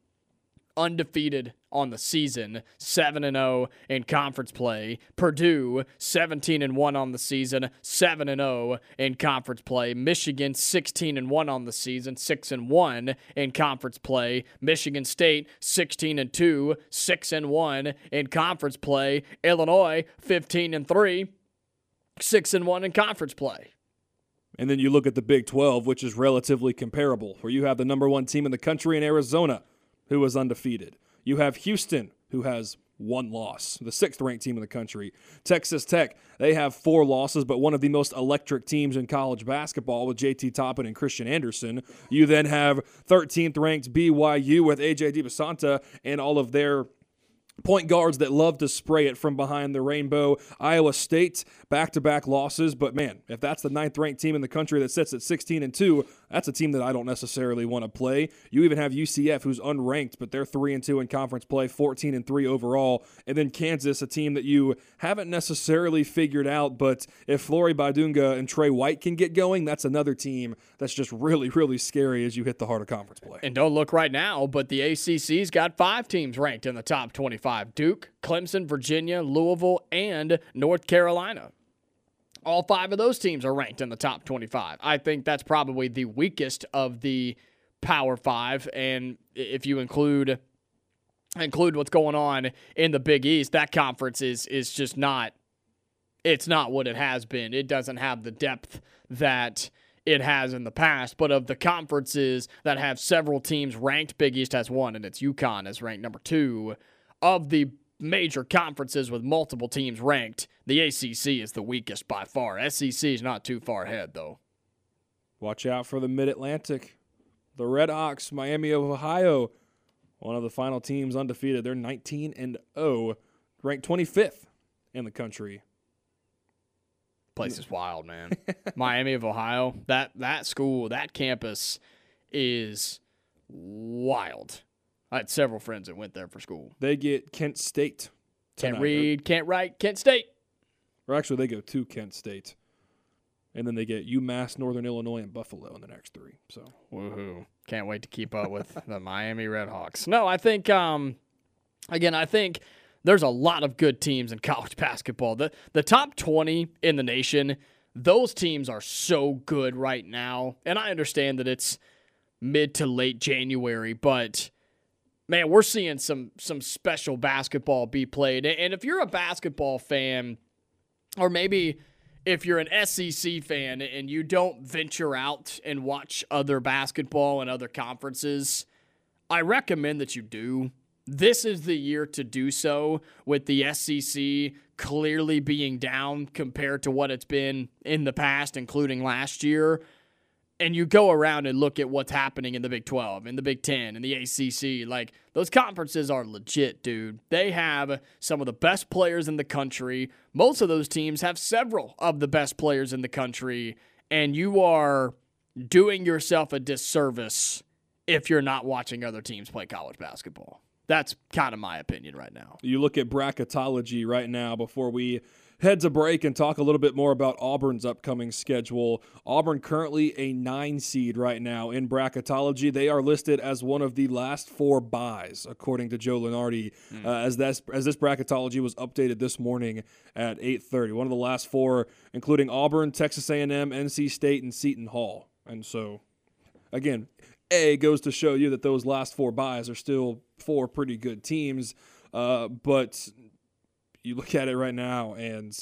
undefeated on the season, seven and oh in conference play. Purdue, seventeen and one on the season, seven and oh in conference play. Michigan, sixteen and one on the season, six and one in conference play. Michigan State, sixteen and two, six and one in conference play. Illinois, fifteen and three, six and one in conference play. And then you look at the Big twelve, which is relatively comparable, where you have the number one team in the country in Arizona, who is undefeated. You have Houston, who has one loss, the sixth-ranked team in the country. Texas Tech, they have four losses, but one of the most electric teams in college basketball with J T Toppin and Christian Anderson. You then have thirteenth-ranked B Y U with A J DeBasanta and all of their point guards that love to spray it from behind the rainbow. Iowa State, back-to-back losses. But, man, if that's the ninth-ranked team in the country that sits at sixteen and two, that's a team that I don't necessarily want to play. You even have U C F, who's unranked, but they're three and two in conference play, fourteen and three overall. And then Kansas, a team that you haven't necessarily figured out. But if Flory Badunga and Trey White can get going, that's another team that's just really, really scary as you hit the heart of conference play. And don't look right now, but the A C C's got five teams ranked in the top twenty-five. Duke, Clemson, Virginia, Louisville, and North Carolina. All five of those teams are ranked in the top twenty-five. I think that's probably the weakest of the Power Five, and if you include include what's going on in the Big East, that conference is is just not, it's not what it has been. It doesn't have the depth that it has in the past, but of the conferences that have several teams ranked, Big East has one, and it's UConn is ranked number two. Of the major conferences with multiple teams ranked, the A C C is the weakest by far. S E C is not too far ahead, though. Watch out for the Mid-Atlantic. The Redhawks, Miami of Ohio, one of the final teams undefeated. They're nineteen and oh, ranked twenty-fifth in the country. Place is wild, man. Miami of Ohio, that that school, that campus is wild. I had several friends that went there for school. They get Kent State tonight. Can't read, can't write, Kent State. Or actually, they go to Kent State. And then they get UMass, Northern Illinois, and Buffalo in the next three. So, woohoo. Can't wait to keep up with the Miami Redhawks. No, I think, um, again, I think there's a lot of good teams in college basketball. The, the top twenty in the nation, those teams are so good right now. And I understand that it's mid to late January, but man, we're seeing some some special basketball be played. And if you're a basketball fan, or maybe if you're an S E C fan and you don't venture out and watch other basketball and other conferences, I recommend that you do. This is the year to do so, with the S E C clearly being down compared to what it's been in the past, including last year. And you go around and look at what's happening in the Big twelve, in the Big ten, in the A C C. Like, those conferences are legit, dude. They have some of the best players in the country. Most of those teams have several of the best players in the country. And you are doing yourself a disservice if you're not watching other teams play college basketball. That's kind of my opinion right now. You look at bracketology right now before we head to break and talk a little bit more about Auburn's upcoming schedule. Auburn currently a nine seed right now in bracketology. They are listed as one of the last four byes, according to Joe Lunardi, mm. uh, as, this, as this bracketology was updated this morning at eight thirty. One of the last four, including Auburn, Texas A and M, N C State, and Seton Hall. And so, again, A, goes to show you that those last four byes are still four pretty good teams, uh, but you look at it right now, and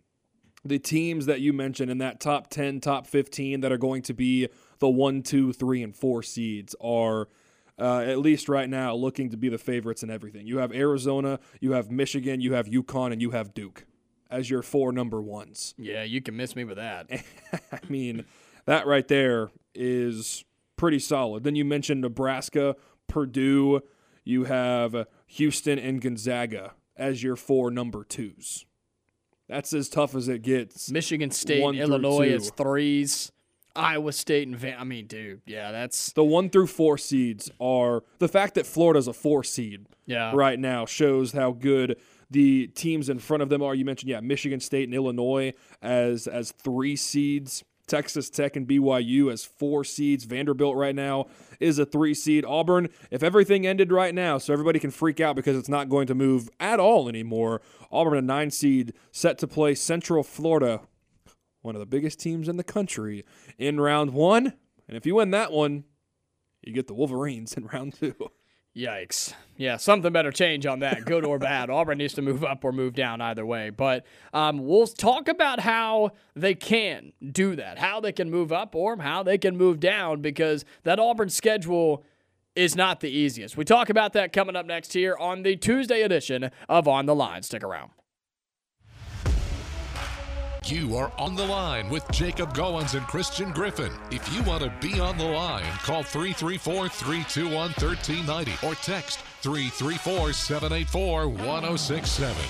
the teams that you mentioned in that top ten, top fifteen that are going to be the one, two, three, and four seeds are, uh, at least right now, looking to be the favorites in everything. You have Arizona, you have Michigan, you have UConn, and you have Duke as your four number ones. Yeah, you can miss me with that. I mean, that right there is pretty solid. Then you mentioned Nebraska, Purdue, you have Houston and Gonzaga as your four number twos. That's as tough as it gets. Michigan State and Illinois as threes. Iowa State and Van. I mean, dude, yeah, that's the one through four seeds are the fact that Florida's a four seed yeah. right now shows how good the teams in front of them are. You mentioned, yeah, Michigan State and Illinois as as three seeds. Texas Tech and B Y U as four seeds. Vanderbilt right now is a three seed. Auburn, if everything ended right now, so everybody can freak out because it's not going to move at all anymore. Auburn, a nine seed, set to play Central Florida, one of the biggest teams in the country, in round one. And if you win that one, you get the Wolverines in round two. Yikes. Yeah, something better change on that, good or bad. Auburn needs to move up or move down either way. But um, we'll talk about how they can do that, how they can move up or how they can move down, because that Auburn schedule is not the easiest. We talk about that coming up next here on the Tuesday edition of On the Line. Stick around. You are on the line with Jacob Goins and Christian Griffin. If you want to be on the line, call three three four, three two one, one three nine zero or text three three four, seven eight four, one zero six seven.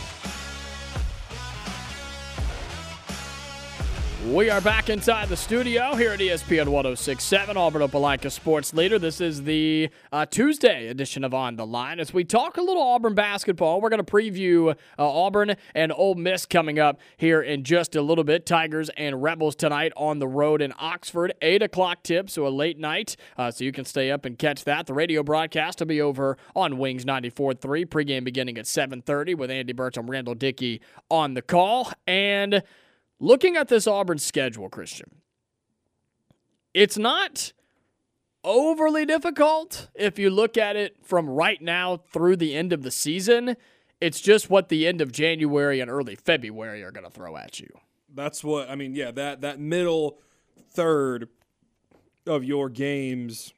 We are back inside the studio here at E S P N one oh six point seven, Auburn Opelika Sports Leader. This is the uh, Tuesday edition of On the Line. As we talk a little Auburn basketball, we're going to preview uh, Auburn and Ole Miss coming up here in just a little bit. Tigers and Rebels tonight on the road in Oxford. eight o'clock tip, so a late night, uh, so you can stay up and catch that. The radio broadcast will be over on Wings ninety-four point three. Pregame beginning at seven thirty with Andy Burcham, Randall Dickey on the call. And looking at this Auburn schedule, Christian, it's not overly difficult if you look at it from right now through the end of the season. It's just what the end of January and early February are going to throw at you. That's what, I mean, yeah, that, that middle third of your games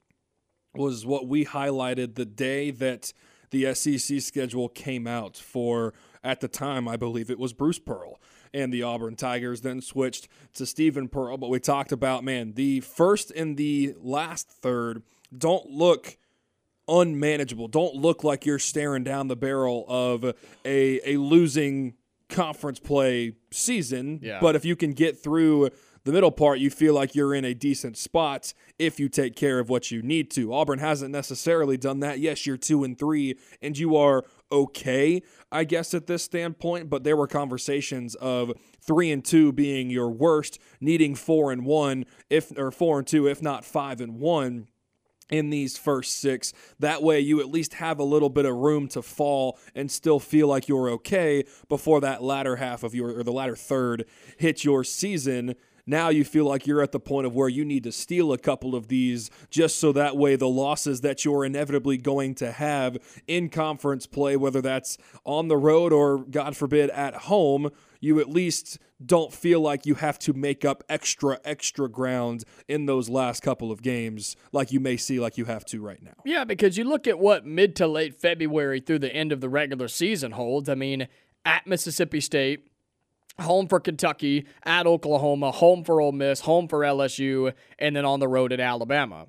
was what we highlighted the day that the S E C schedule came out for, at the time, I believe it was Bruce Pearl and the Auburn Tigers, then switched to Stephen Pearl. But we talked about, man, the first and the last third don't look unmanageable. Don't look like you're staring down the barrel of a, a losing conference play season. Yeah. But if you can get through the middle part, you feel like you're in a decent spot if you take care of what you need to. Auburn hasn't necessarily done that. Yes, you're two and three, and you are okay, I guess, at this standpoint, but there were conversations of three and two being your worst, needing four and one, if or four and two, if not five and one in these first six. That way you at least have a little bit of room to fall and still feel like you're okay before that latter half of your, or the latter third hits your season. Now you feel like you're at the point of where you need to steal a couple of these just so that way the losses that you're inevitably going to have in conference play, whether that's on the road or, God forbid, at home, you at least don't feel like you have to make up extra, extra ground in those last couple of games like you may see like you have to right now. Yeah, because you look at what mid to late February through the end of the regular season holds. I mean, at Mississippi State, home for Kentucky, at Oklahoma, home for Ole Miss, home for L S U, and then on the road at Alabama.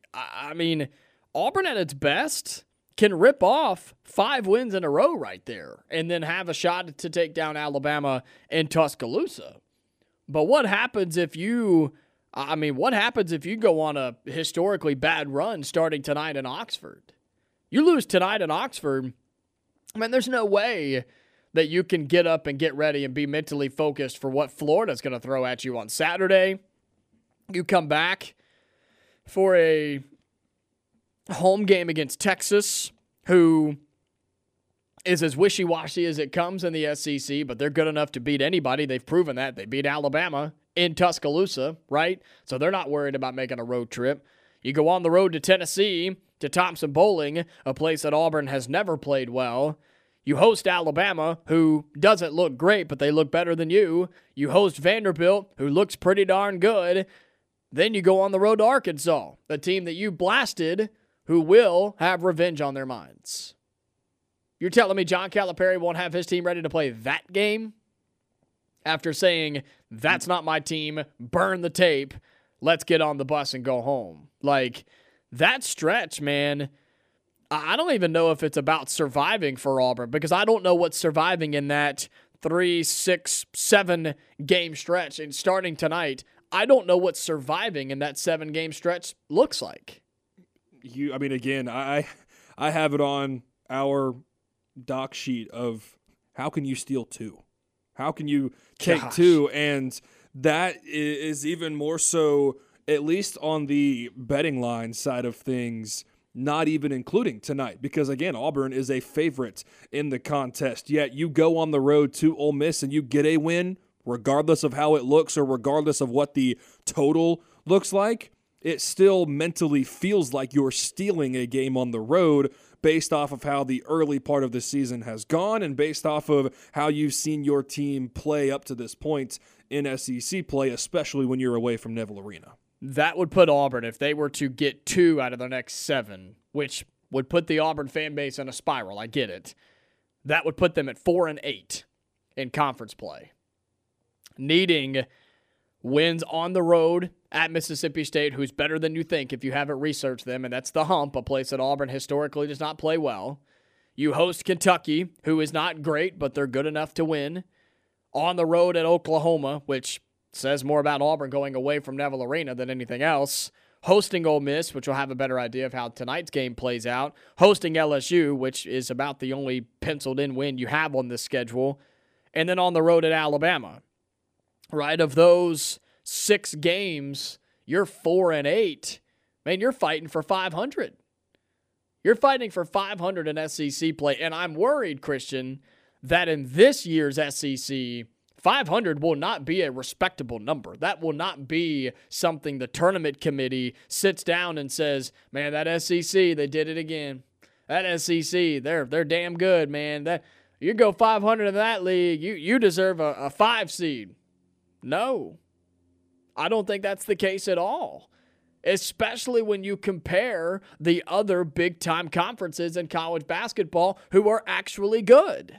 I mean, Auburn at its best can rip off five wins in a row right there and then have a shot to take down Alabama in Tuscaloosa. But what happens if you, I mean, what happens if you go on a historically bad run starting tonight in Oxford? You lose tonight in Oxford, I mean, there's no way that you can get up and get ready and be mentally focused for what Florida's going to throw at you on Saturday. You come back for a home game against Texas, who is as wishy-washy as it comes in the S E C, but they're good enough to beat anybody. They've proven that. They beat Alabama in Tuscaloosa, right? So they're not worried about making a road trip. You go on the road to Tennessee, to Thompson Bowling, a place that Auburn has never played well. You host Alabama, who doesn't look great, but they look better than you. You host Vanderbilt, who looks pretty darn good. Then you go on the road to Arkansas, a team that you blasted, who will have revenge on their minds. You're telling me John Calipari won't have his team ready to play that game? After saying, that's not my team, burn the tape, let's get on the bus and go home. Like, that stretch, man, I don't even know if it's about surviving for Auburn, because I don't know what's surviving in that three, six, seven game stretch. And starting tonight, I don't know what surviving in that seven game stretch looks like. You, I mean, again, I, I have it on our doc sheet of how can you steal two? How can you take Gosh. two? And that is even more so, at least on the betting line side of things, not even including tonight, because, again, Auburn is a favorite in the contest. Yet you go on the road to Ole Miss and you get a win, regardless of how it looks or regardless of what the total looks like. It still mentally feels like you're stealing a game on the road based off of how the early part of the season has gone and based off of how you've seen your team play up to this point in S E C play, especially when you're away from Neville Arena. That would put Auburn, if they were to get two out of their next seven, which would put the Auburn fan base in a spiral, I get it. That would put them at four and eight in conference play. needing wins on the road at Mississippi State, who's better than you think if you haven't researched them, and that's the Hump, a place that Auburn historically does not play well. You host Kentucky, who is not great, but they're good enough to win. On the road at Oklahoma, which says more about Auburn going away from Neville Arena than anything else. Hosting Ole Miss, which will have a better idea of how tonight's game plays out. Hosting L S U, which is about the only penciled-in win you have on this schedule. And then on the road at Alabama. Right, of those six games, you're four and eight. Man, you're fighting for five hundred. You're fighting for five hundred in S E C play, and I'm worried, Christian, that in this year's S E C, five hundred will not be a respectable number. That will not be something the tournament committee sits down and says, man, that S E C, they did it again. That S E C, they're they're damn good, man. That you go five hundred in that league, you you deserve a, a five seed. No, I don't think that's the case at all, especially when you compare the other big-time conferences in college basketball who are actually good.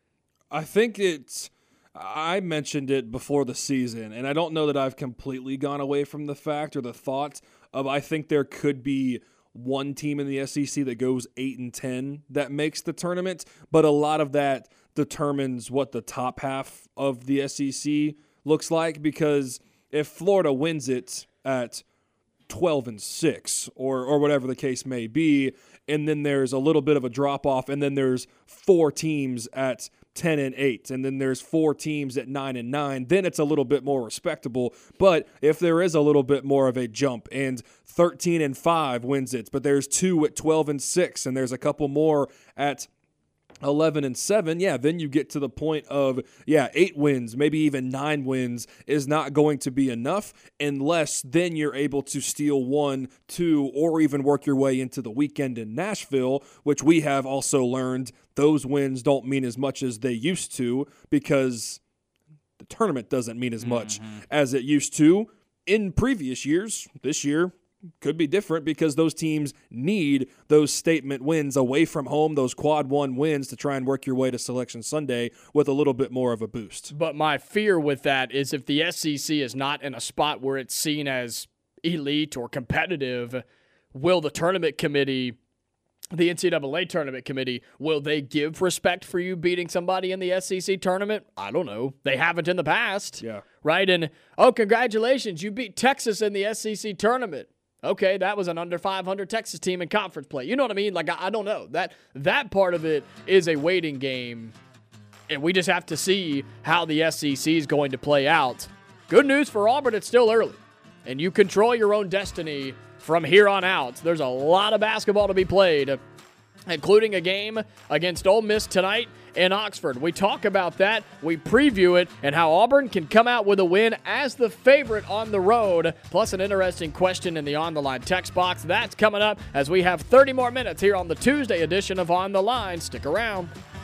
I think it's – I mentioned it before the season, and I don't know that I've completely gone away from the fact or the thought of I think there could be one team in the S E C that goes eight and ten that makes the tournament, but a lot of that determines what the top half of the S E C looks like, because if Florida wins it at twelve and six or or whatever the case may be, and then there's a little bit of a drop off, and then there's four teams at ten and eight, and then there's four teams at nine and nine, then it's a little bit more respectable. But if there is a little bit more of a jump and thirteen and five wins it, but there's two at twelve and six, and there's a couple more at eleven and seven, yeah, then you get to the point of, yeah, eight wins, maybe even nine wins is not going to be enough unless then you're able to steal one, two, or even work your way into the weekend in Nashville, which we have also learned those wins don't mean as much as they used to, because the tournament doesn't mean as much mm-hmm. as it used to in previous years. This year could be different because those teams need those statement wins away from home, those quad one wins, to try and work your way to Selection Sunday with a little bit more of a boost. But my fear with that is if the S E C is not in a spot where it's seen as elite or competitive, will the tournament committee, the N C double A tournament committee, will they give respect for you beating somebody in the S E C tournament? I don't know. They haven't in the past. Yeah. Right? And, oh, congratulations, you beat Texas in the S E C tournament. Okay, that was an under five hundred Texas team in conference play. You know what I mean? Like, I, I don't know. That that part of it is a waiting game, and we just have to see how the S E C is going to play out. Good news for Auburn, it's still early, and you control your own destiny from here on out. There's a lot of basketball to be played, including a game against Ole Miss tonight in Oxford. We talk about that, we preview it, and how Auburn can come out with a win as the favorite on the road, plus an interesting question in the On the Line text box. That's coming up as we have thirty more minutes here on the Tuesday edition of On the Line. Stick around.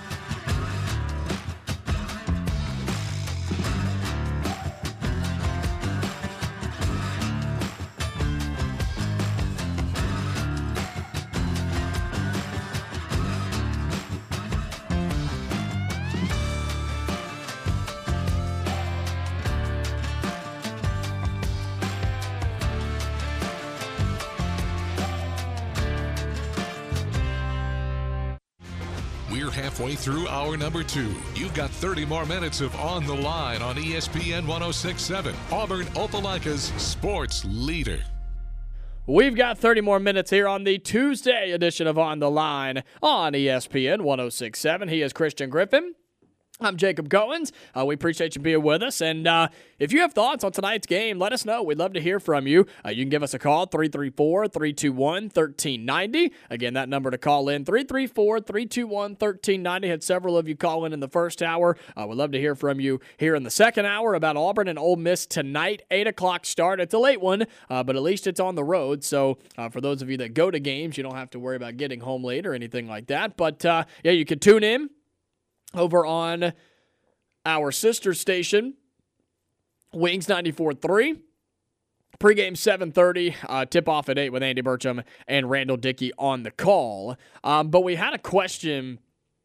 We're halfway through hour number two. You've got thirty more minutes of On the Line on E S P N one oh six point seven, Auburn Opelika's sports leader. We've got thirty more minutes here on the Tuesday edition of On the Line on E S P N one oh six point seven. He is Christian Griffin. I'm Jacob Goins. Uh, we appreciate you being with us. And uh, if you have thoughts on tonight's game, let us know. We'd love to hear from you. Uh, you can give us a call, three three four, three two one, one three nine zero. Again, that number to call in, three three four, three two one, one three nine zero. Had several of you call in in the first hour. Uh, we'd love to hear from you here in the second hour about Auburn and Ole Miss tonight, eight o'clock start. It's a late one, uh, but at least it's on the road. So uh, for those of you that go to games, you don't have to worry about getting home late or anything like that. But, uh, yeah, you can tune in over on our sister station, Wings ninety-four point three. Pregame seven thirty, uh, tip-off at eight with Andy Burcham and Randall Dickey on the call. Um, but we had a question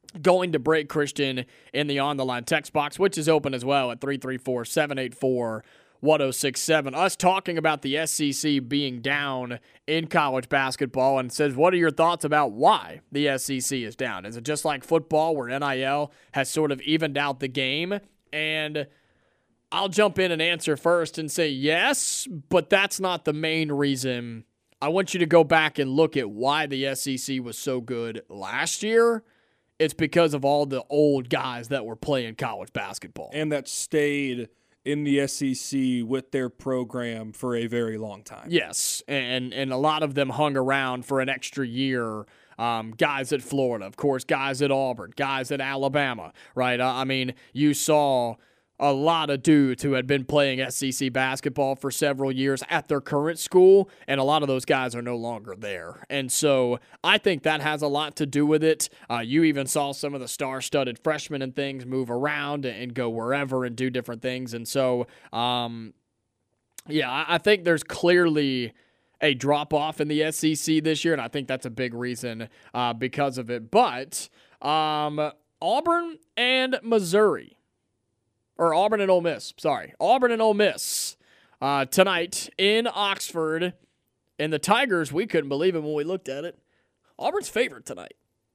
going to break Christian in the On the Line text box, which is open as well at three three four, seven eight four, one oh six seven. Us talking about the S E C being down in college basketball, and says, what are your thoughts about why the S E C is down? Is it just like football where N I L has sort of evened out the game? And I'll jump in and answer first and say yes, but that's not the main reason. I want you to go back and look at why the S E C was so good last year. It's because of all the old guys that were playing college basketball. And that stayed in the S E C with their program for a very long time. Yes, and and a lot of them hung around for an extra year. Um, guys at Florida, of course, guys at Auburn, guys at Alabama, right? Uh, I mean, you saw a lot of dudes who had been playing S E C basketball for several years at their current school, and a lot of those guys are no longer there. And so I think that has a lot to do with it. Uh, you even saw some of the star-studded freshmen and things move around and go wherever and do different things. And so, um, yeah, I think there's clearly a drop-off in the S E C this year, and I think that's a big reason uh, because of it. But um, Auburn and Missouri, or Auburn and Ole Miss, sorry. Auburn and Ole Miss uh, tonight in Oxford. And the Tigers, we couldn't believe it when we looked at it. Auburn's favored tonight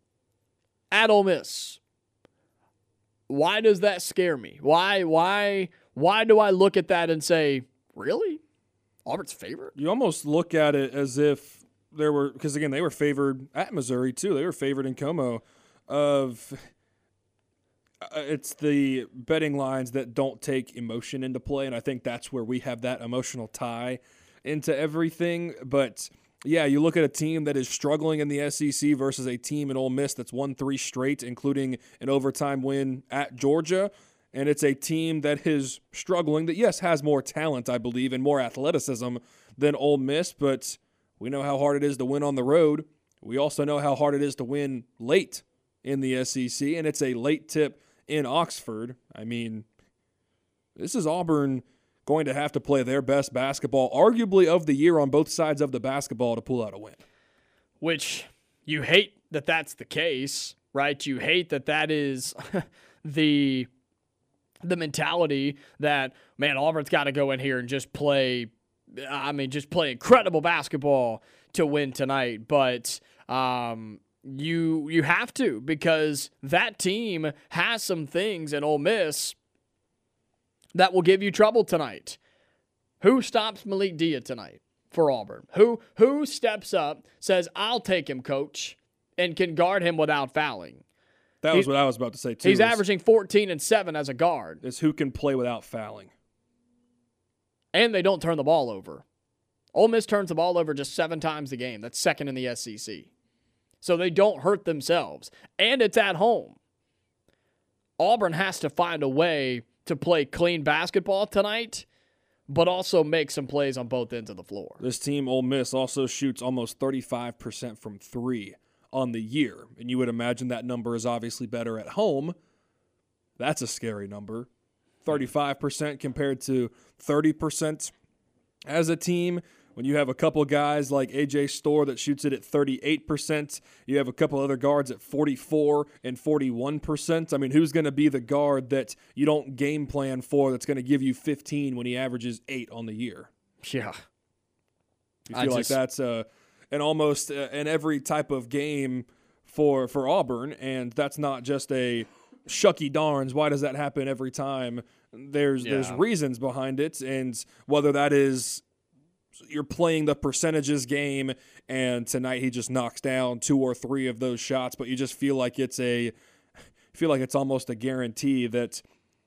at Ole Miss. Why does that scare me? Why, why, why do I look at that and say, really? Auburn's favored? You almost look at it as if there were, because again, they were favored at Missouri too. They were favored in Como of... Uh, it's the betting lines that don't take emotion into play, and I think that's where we have that emotional tie into everything. But, yeah, you look at a team that is struggling in the S E C versus a team in Ole Miss that's won three straight, including an overtime win at Georgia, and it's a team that is struggling that, yes, has more talent, I believe, and more athleticism than Ole Miss, but we know how hard it is to win on the road. We also know how hard it is to win late in the S E C, and it's a late tip in Oxford. I mean, this is Auburn going to have to play their best basketball, arguably of the year on both sides of the basketball, to pull out a win. Which you hate that that's the case, right? You hate that that is the the mentality that, man, Auburn's got to go in here and just play, I mean, just play incredible basketball to win tonight. But, um, You you have to, because that team has some things in Ole Miss that will give you trouble tonight. Who stops Malik Dia tonight for Auburn? Who who steps up, says, I'll take him, coach, and can guard him without fouling? That he's, was what I was about to say, too. He's is, averaging fourteen and seven as a guard. Is who can play without fouling. And they don't turn the ball over. Ole Miss turns the ball over just seven times a game. That's second in the S E C. So they don't hurt themselves. And it's at home. Auburn has to find a way to play clean basketball tonight, but also make some plays on both ends of the floor. This team, Ole Miss, also shoots almost thirty-five percent from three on the year. And you would imagine that number is obviously better at home. That's a scary number. thirty-five percent compared to thirty percent as a team. When you have a couple guys like A J Storr that shoots it at thirty-eight percent, you have a couple other guards at forty-four and forty-one percent. I mean, who's going to be the guard that you don't game plan for that's going to give you fifteen when he averages eight on the year? Yeah. You feel like that's uh, an almost uh, in every type of game for for Auburn, and that's not just a shucky darns. Why does that happen every time? There's yeah. there's reasons behind it, and whether that is you're playing the percentages game, and tonight he just knocks down two or three of those shots, but you just feel like it's a feel like it's almost a guarantee that.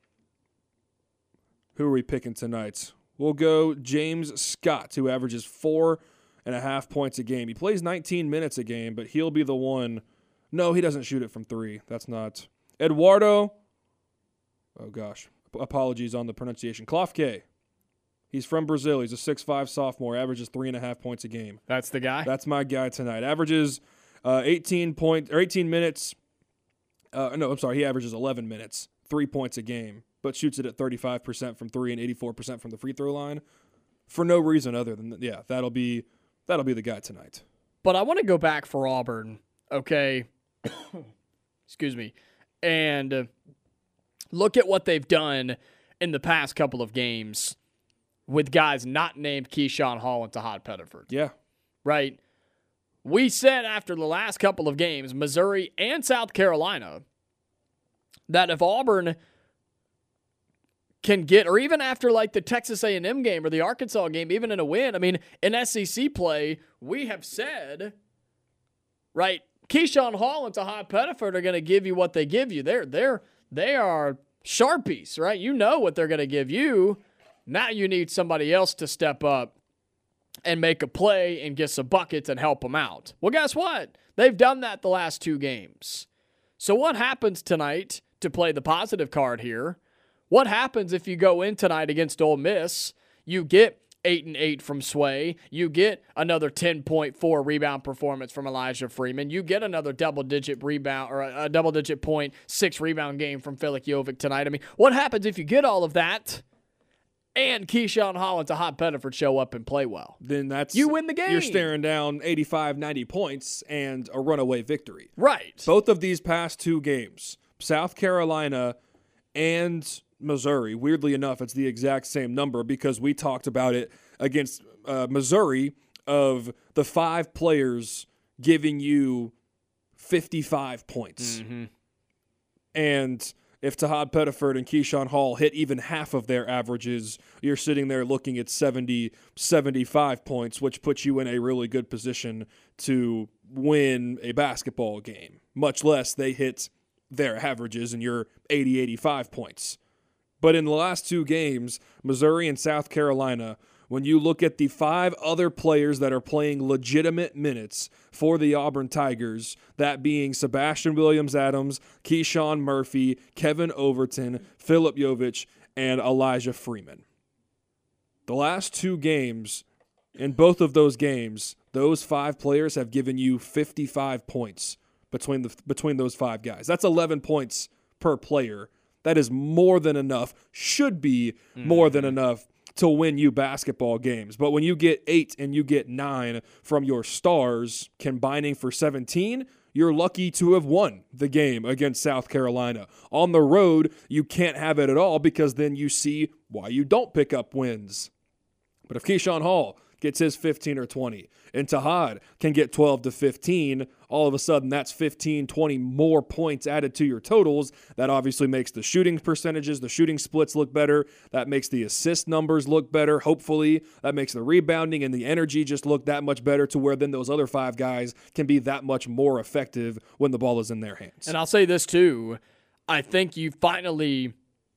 Who are we picking tonight? We'll go James Scott, who averages four and a half points a game. He plays nineteen minutes a game, but he'll be the one. No, he doesn't shoot it from three. That's not. Eduardo. Oh, gosh. Apologies on the pronunciation. Klofke. He's from Brazil. He's a six five sophomore, averages three and a half points a game. That's the guy? That's my guy tonight. Averages uh, eighteen point or eighteen minutes. Uh, no, I'm sorry. He averages eleven minutes, three points a game, but shoots it at thirty-five percent from three and eighty-four percent from the free throw line for no reason other than, yeah, that'll be that'll be the guy tonight. But I want to go back for Auburn, okay? excuse me, and look at what they've done in the past couple of games with guys not named Keyshawn Hall and Tahad Pettiford. Yeah. Right? We said after the last couple of games, Missouri and South Carolina, that if Auburn can get, or even after like the Texas A and M game or the Arkansas game, even in a win, I mean, in S E C play, we have said, right, Keyshawn Hall and Tahad Pettiford are going to give you what they give you. They're, they're, they are Sharpies, right? You know what they're going to give you. Now you need somebody else to step up and make a play and get some buckets and help them out. Well, guess what? They've done that the last two games. So what happens tonight, to play the positive card here? What happens if you go in tonight against Ole Miss, you get eight and eight from Sway, you get another ten point four rebound performance from Elijah Freeman, you get another double-digit rebound or a, a double-digit point six rebound game from Filip Jovic tonight? I mean, what happens if you get all of that and Keyshawn Hall and Tahad Pettiford show up and play well? Then that's you win the game. You're staring down eighty-five, ninety points and a runaway victory. Right. Both of these past two games, South Carolina and Missouri, weirdly enough, it's the exact same number because we talked about it against uh, Missouri of the five players giving you fifty-five points. Mm-hmm. And if Tahad Pettiford and Keyshawn Hall hit even half of their averages, you're sitting there looking at seventy, seventy-five points, which puts you in a really good position to win a basketball game, much less they hit their averages and you're eighty, eighty-five points. But in the last two games, Missouri and South Carolina, when you look at the five other players that are playing legitimate minutes for the Auburn Tigers, that being Sebastian Williams-Adams, Keyshawn Murphy, Kevin Overton, Filip Jovic, and Elijah Freeman. The last two games, in both of those games, those five players have given you fifty-five points between the between those five guys. That's eleven points per player. That is more than enough, should be more mm-hmm. than enough to win you basketball games. But when you get eight and you get nine from your stars combining for seventeen, you're lucky to have won the game against South Carolina. On the road, you can't have it at all because then you see why you don't pick up wins. But if Keyshawn Hall gets his fifteen or twenty, and Tahad can get twelve to fifteen, all of a sudden that's fifteen, twenty more points added to your totals. That obviously makes the shooting percentages, the shooting splits look better. That makes the assist numbers look better, hopefully. That makes the rebounding and the energy just look that much better to where then those other five guys can be that much more effective when the ball is in their hands. And I'll say this too. I think you finally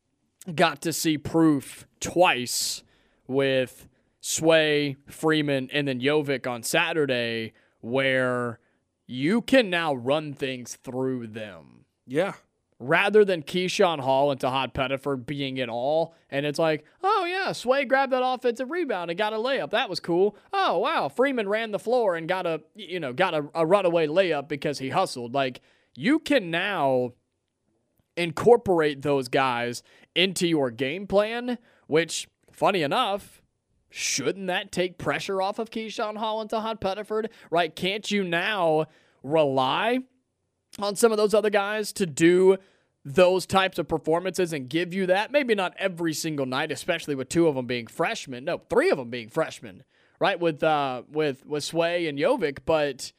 got to see proof twice with Sway, Freeman, and then Jovic on Saturday where you can now run things through them. Yeah. Rather than Keyshawn Hall and Tahad Pettiford being it all, and it's like, oh yeah, Sway grabbed that offensive rebound and got a layup. That was cool. Oh wow, Freeman ran the floor and got a you know got a, a runaway layup because he hustled. Like, you can now incorporate those guys into your game plan, which, funny enough, shouldn't that take pressure off of Keyshawn Hall and Tahad Pettiford, right? Can't you now rely on some of those other guys to do those types of performances and give you that? Maybe not every single night, especially with two of them being freshmen. No, three of them being freshmen, right? With uh, with with Sway and Jovic. But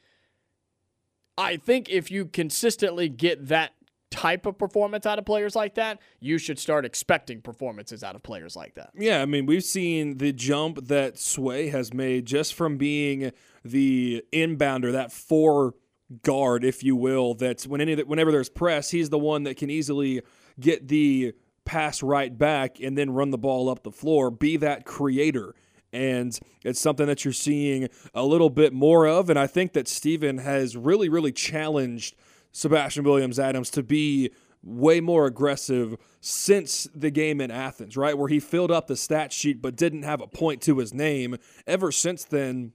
I think if you consistently get that type of performance out of players like that, you should start expecting performances out of players like that. Yeah, I mean, we've seen the jump that Sway has made just from being the inbounder, that four guard, if you will, that's when any whenever there's press, he's the one that can easily get the pass right back and then run the ball up the floor, be that creator. And it's something that you're seeing a little bit more of, and I think that Steven has really, really challenged Sebastian Williams-Adams to be way more aggressive since the game in Athens, right, where he filled up the stat sheet but didn't have a point to his name. Ever since then,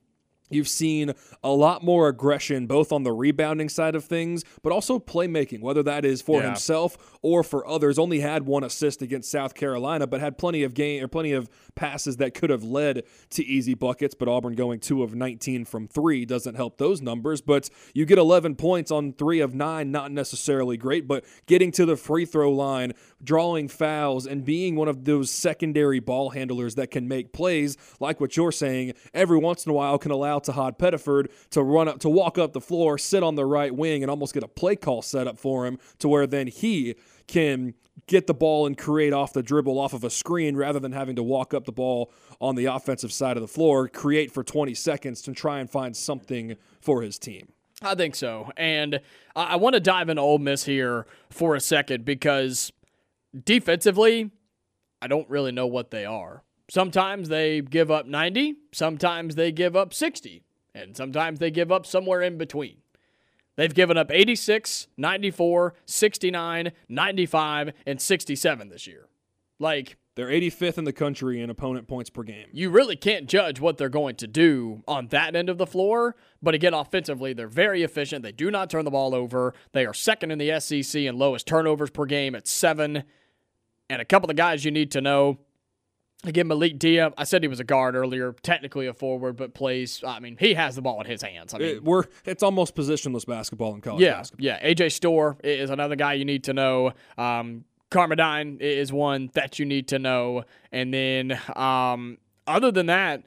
You've seen a lot more aggression, both on the rebounding side of things, but also playmaking, whether that is for yeah. himself or for others. Only had one assist against South Carolina, but had plenty of game or plenty of passes that could have led to easy buckets. But Auburn going two of nineteen from three doesn't help those numbers. But you get eleven points on three of nine, not necessarily great, but getting to the free throw line, drawing fouls, and being one of those secondary ball handlers that can make plays, like what you're saying, every once in a while can allow Tahad Pettiford to run up, to walk up the floor, sit on the right wing, and almost get a play call set up for him to where then he can get the ball and create off the dribble off of a screen rather than having to walk up the ball on the offensive side of the floor, create for twenty seconds to try and find something for his team. I think so. And I want to dive into Ole Miss here for a second because defensively, I don't really know what they are. Sometimes they give up ninety, sometimes they give up sixty, and sometimes they give up somewhere in between. They've given up eighty-six, ninety-four, sixty-nine, ninety-five, and sixty-seven this year. Like, they're eighty-fifth in the country in opponent points per game. You really can't judge what they're going to do on that end of the floor, but again, offensively, they're very efficient. They do not turn the ball over. They are second in the S E C in lowest turnovers per game at seven. And a couple of guys you need to know. Again, Malik Dia, I said he was a guard earlier, technically a forward, but plays, I mean, he has the ball in his hands. I mean, it, we're It's almost positionless basketball in college yeah, basketball. Yeah, A J Storr is another guy you need to know. Um, Carmodine is one that you need to know. And then um, other than that,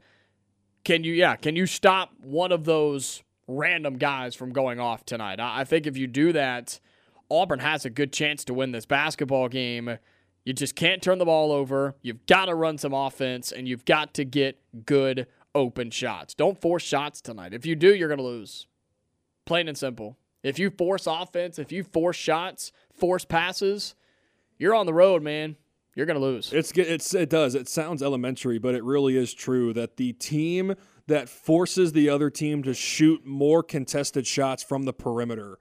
can you, yeah, can you stop one of those random guys from going off tonight? I, I think if you do that, Auburn has a good chance to win this basketball game. You just can't turn the ball over. You've got to run some offense, and you've got to get good open shots. Don't force shots tonight. If you do, you're going to lose. Plain and simple. If you force offense, if you force shots, force passes, you're on the road, man. You're going to lose. It's it's It does. It sounds elementary, but it really is true that the team that forces the other team to shoot more contested shots from the perimeter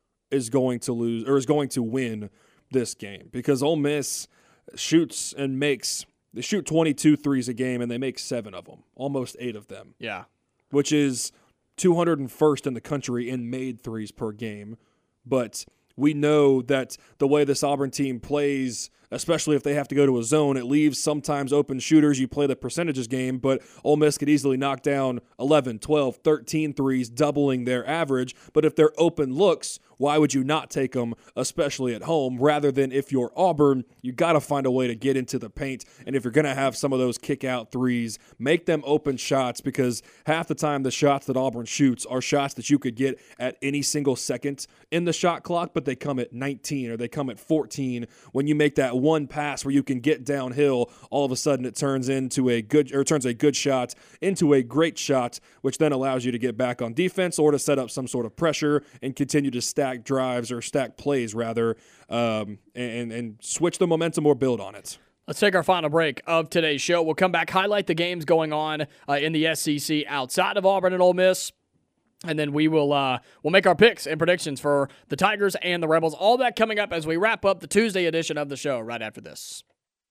is going to lose or is going to win this game, because Ole Miss shoots and makes they shoot twenty-two threes a game and they make seven of them, almost eight of them. Yeah, which is two hundred first in the country in made threes per game. But we know that the way this Auburn team plays, especially if they have to go to a zone, it leaves sometimes open shooters. You play the percentages game, but Ole Miss could easily knock down eleven, twelve, thirteen threes, doubling their average. But if they're open looks, why would you not take them, especially at home, rather than if you're Auburn, you got to find a way to get into the paint. And if you're going to have some of those kick-out threes, make them open shots, because half the time the shots that Auburn shoots are shots that you could get at any single second in the shot clock, but they come at nineteen or they come at fourteen. When you make that one pass where you can get downhill, all of a sudden it turns into a good or turns a good shot into a great shot, which then allows you to get back on defense or to set up some sort of pressure and continue to stack drives or stack plays rather, um, and, and switch the momentum or build on it. Let's take our final break of today's show. We'll come back, highlight the games going on uh, in the S E C outside of Auburn and Ole Miss. And then we will uh, we'll make our picks and predictions for the Tigers and the Rebels. All that coming up as we wrap up the Tuesday edition of the show right after this.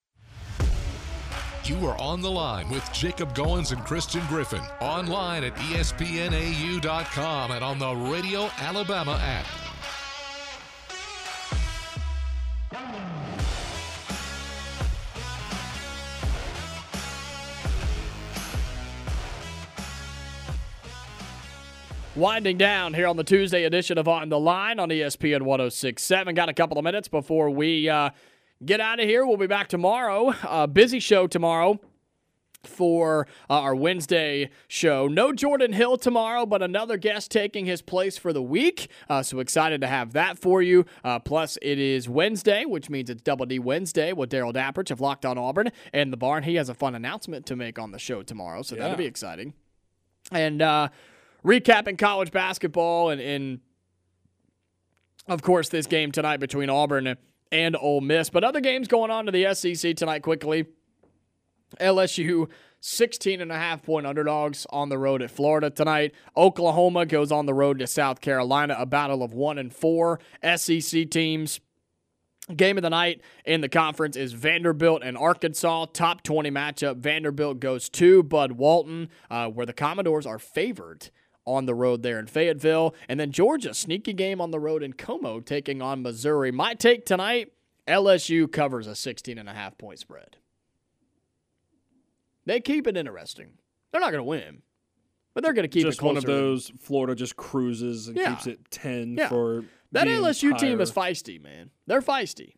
You are on the line with Jacob Goins and Christian Griffin. Online at E S P N A U dot com and on the Radio Alabama app. Winding down here on the Tuesday edition of On the Line on E S P N one oh six point seven. Got a couple of minutes before we uh, get out of here. We'll be back tomorrow. Uh, busy show tomorrow for uh, our Wednesday show. No Jordan Hill tomorrow, but another guest taking his place for the week. Uh, so excited to have that for you. Uh, plus, it is Wednesday, which means it's Double D Wednesday with Daryl Dapprich of Locked On Auburn and the Barn. He has a fun announcement to make on the show tomorrow, so yeah. That'll be exciting. And, uh, recapping college basketball and, and, of course, this game tonight between Auburn and Ole Miss. But other games going on to the S E C tonight quickly. L S U, sixteen and a half point underdogs on the road at Florida tonight. Oklahoma goes on the road to South Carolina, a battle of one and four S E C teams. Game of the night in the conference is Vanderbilt and Arkansas. Top twenty matchup. Vanderbilt goes to Bud Walton, uh, where the Commodores are favored on the road there in Fayetteville. And then Georgia, sneaky game on the road in Como, taking on Missouri. My take tonight, L S U covers a sixteen and a half point spread. They keep it interesting. They're not going to win, but they're going to keep just it closer. Just one of those Florida just cruises and Yeah. keeps it ten Yeah. for That the L S U team entire- is feisty, man. They're feisty.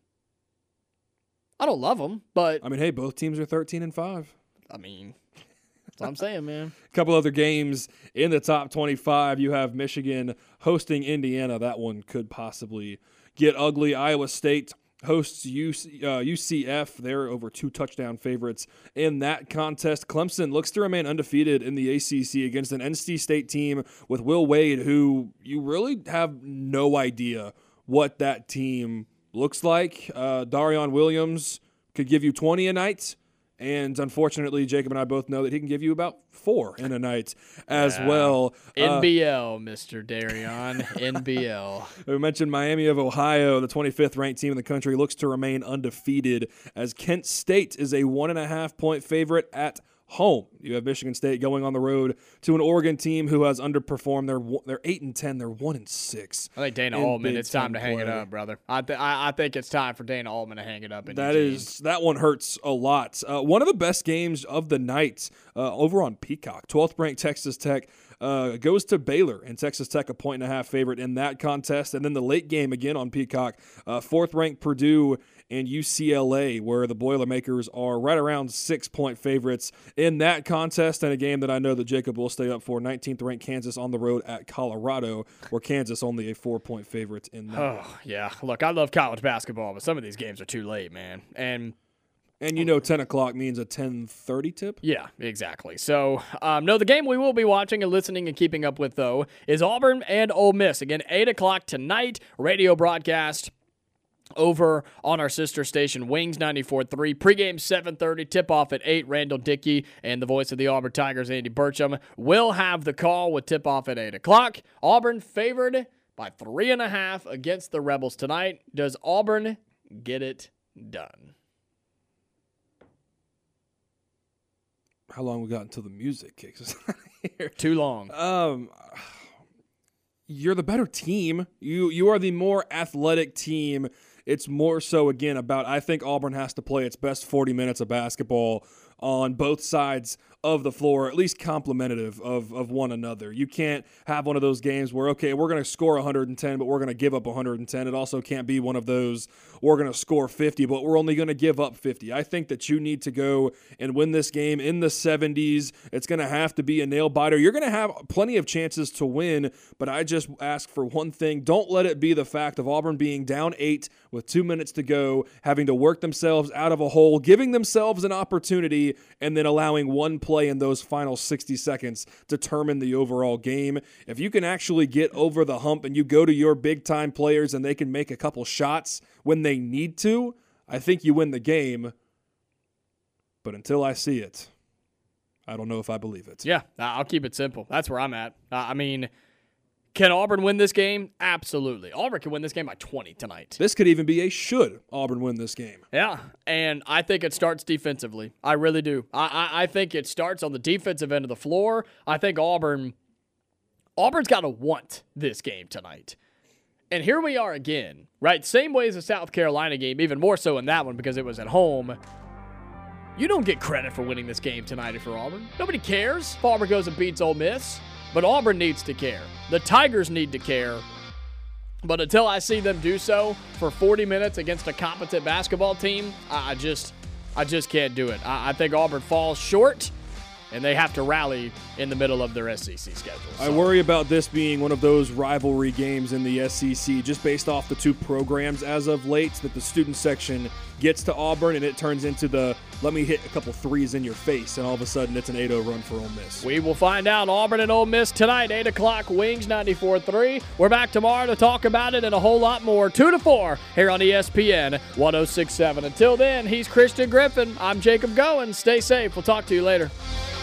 I don't love them, but I mean, hey, both teams are thirteen and five. I mean, that's what I'm saying, man. A couple other games in the top twenty-five. You have Michigan hosting Indiana. That one could possibly get ugly. Iowa State hosts U C, uh, U C F. They're over two touchdown favorites in that contest. Clemson looks to remain undefeated in the A C C against an N C State team with Will Wade, who you really have no idea what that team looks like. Uh, Darion Williams could give you twenty a night. And unfortunately, Jacob and I both know that he can give you about four in a night as Yeah. well. N B L, Mister Darion. N B L. We mentioned Miami of Ohio, the twenty-fifth ranked team in the country, looks to remain undefeated as Kent State is a one and a half point favorite at home. You have Michigan State going on the road to an Oregon team who has underperformed. They're they're eight and ten. They're one and six. I think Dana in Altman, Big it's time to Ten hang it play. up, brother. I, th- I I think it's time for Dana Altman to hang it up. In That Eugene. is that one hurts a lot. Uh, one of the best games of the night uh, over on Peacock. twelfth ranked Texas Tech uh, goes to Baylor, and Texas Tech a point and a half favorite in that contest. And then the late game again on Peacock, uh, fourth ranked Purdue and U C L A, where the Boilermakers are right around six point favorites in that contest, and a game that I know that Jacob will stay up for. nineteenth ranked Kansas on the road at Colorado, where Kansas only a four point favorite in that. Oh, yeah. Look, I love college basketball, but some of these games are too late, man. And And you know ten o'clock means a ten thirty tip? yeah, exactly. So, um, no, the game we will be watching and listening and keeping up with, though, is Auburn and Ole Miss. Again, eight o'clock tonight, radio broadcast over on our sister station, Wings ninety-four point three. Pregame seven thirty, tip-off at eight. Randall Dickey and the voice of the Auburn Tigers, Andy Burcham, will have the call with tip-off at eight o'clock. Auburn favored by three and a half against the Rebels tonight. Does Auburn get it done? How long we got until the music kicks us out of here? Too long. Um, you're the better team. You you are the more athletic team. It's more so, again, about I think Auburn has to play its best forty minutes of basketball on both sides of the floor, at least complementative of, of one another. You can't have one of those games where, okay, we're going to score one hundred ten, but we're going to give up one hundred ten. It also can't be one of those, we're going to score fifty, but we're only going to give up fifty. I think that you need to go and win this game in the seventies. It's going to have to be a nail-biter. You're going to have plenty of chances to win, but I just ask for one thing. Don't let it be the fact of Auburn being down eight with two minutes to go, having to work themselves out of a hole, giving themselves an opportunity, and then allowing one play in those final sixty seconds determine the overall game. If you can actually get over the hump and you go to your big-time players and they can make a couple shots when they need to, I think you win the game. But until I see it, I don't know if I believe it. Yeah, I'll keep it simple. That's where I'm at. Uh, I mean, can Auburn win this game? Absolutely. Auburn can win this game by twenty tonight. This could even be a should Auburn win this game. Yeah, and I think it starts defensively. I really do. I, I, I think it starts on the defensive end of the floor. I think Auburn, Auburn's got to want this game tonight. And here we are again, right? Same way as the South Carolina game, even more so in that one because it was at home. You don't get credit for winning this game tonight if you're Auburn. Nobody cares if Auburn goes and beats Ole Miss. But Auburn needs to care. The Tigers need to care. But until I see them do so for forty minutes against a competent basketball team, I just I just can't do it. I, I think Auburn falls short, and they have to rally in the middle of their S E C schedule. So. I worry about this being one of those rivalry games in the S E C just based off the two programs as of late, that the student section gets to Auburn and it turns into the let me hit a couple threes in your face, and all of a sudden it's an eight oh run for Ole Miss. We will find out. Auburn and Ole Miss tonight, eight o'clock, Wings ninety-four point three. We're back tomorrow to talk about it and a whole lot more. two to four here on E S P N one oh six point seven. Until then, he's Christian Griffin. I'm Jacob Goins. Stay safe. We'll talk to you later.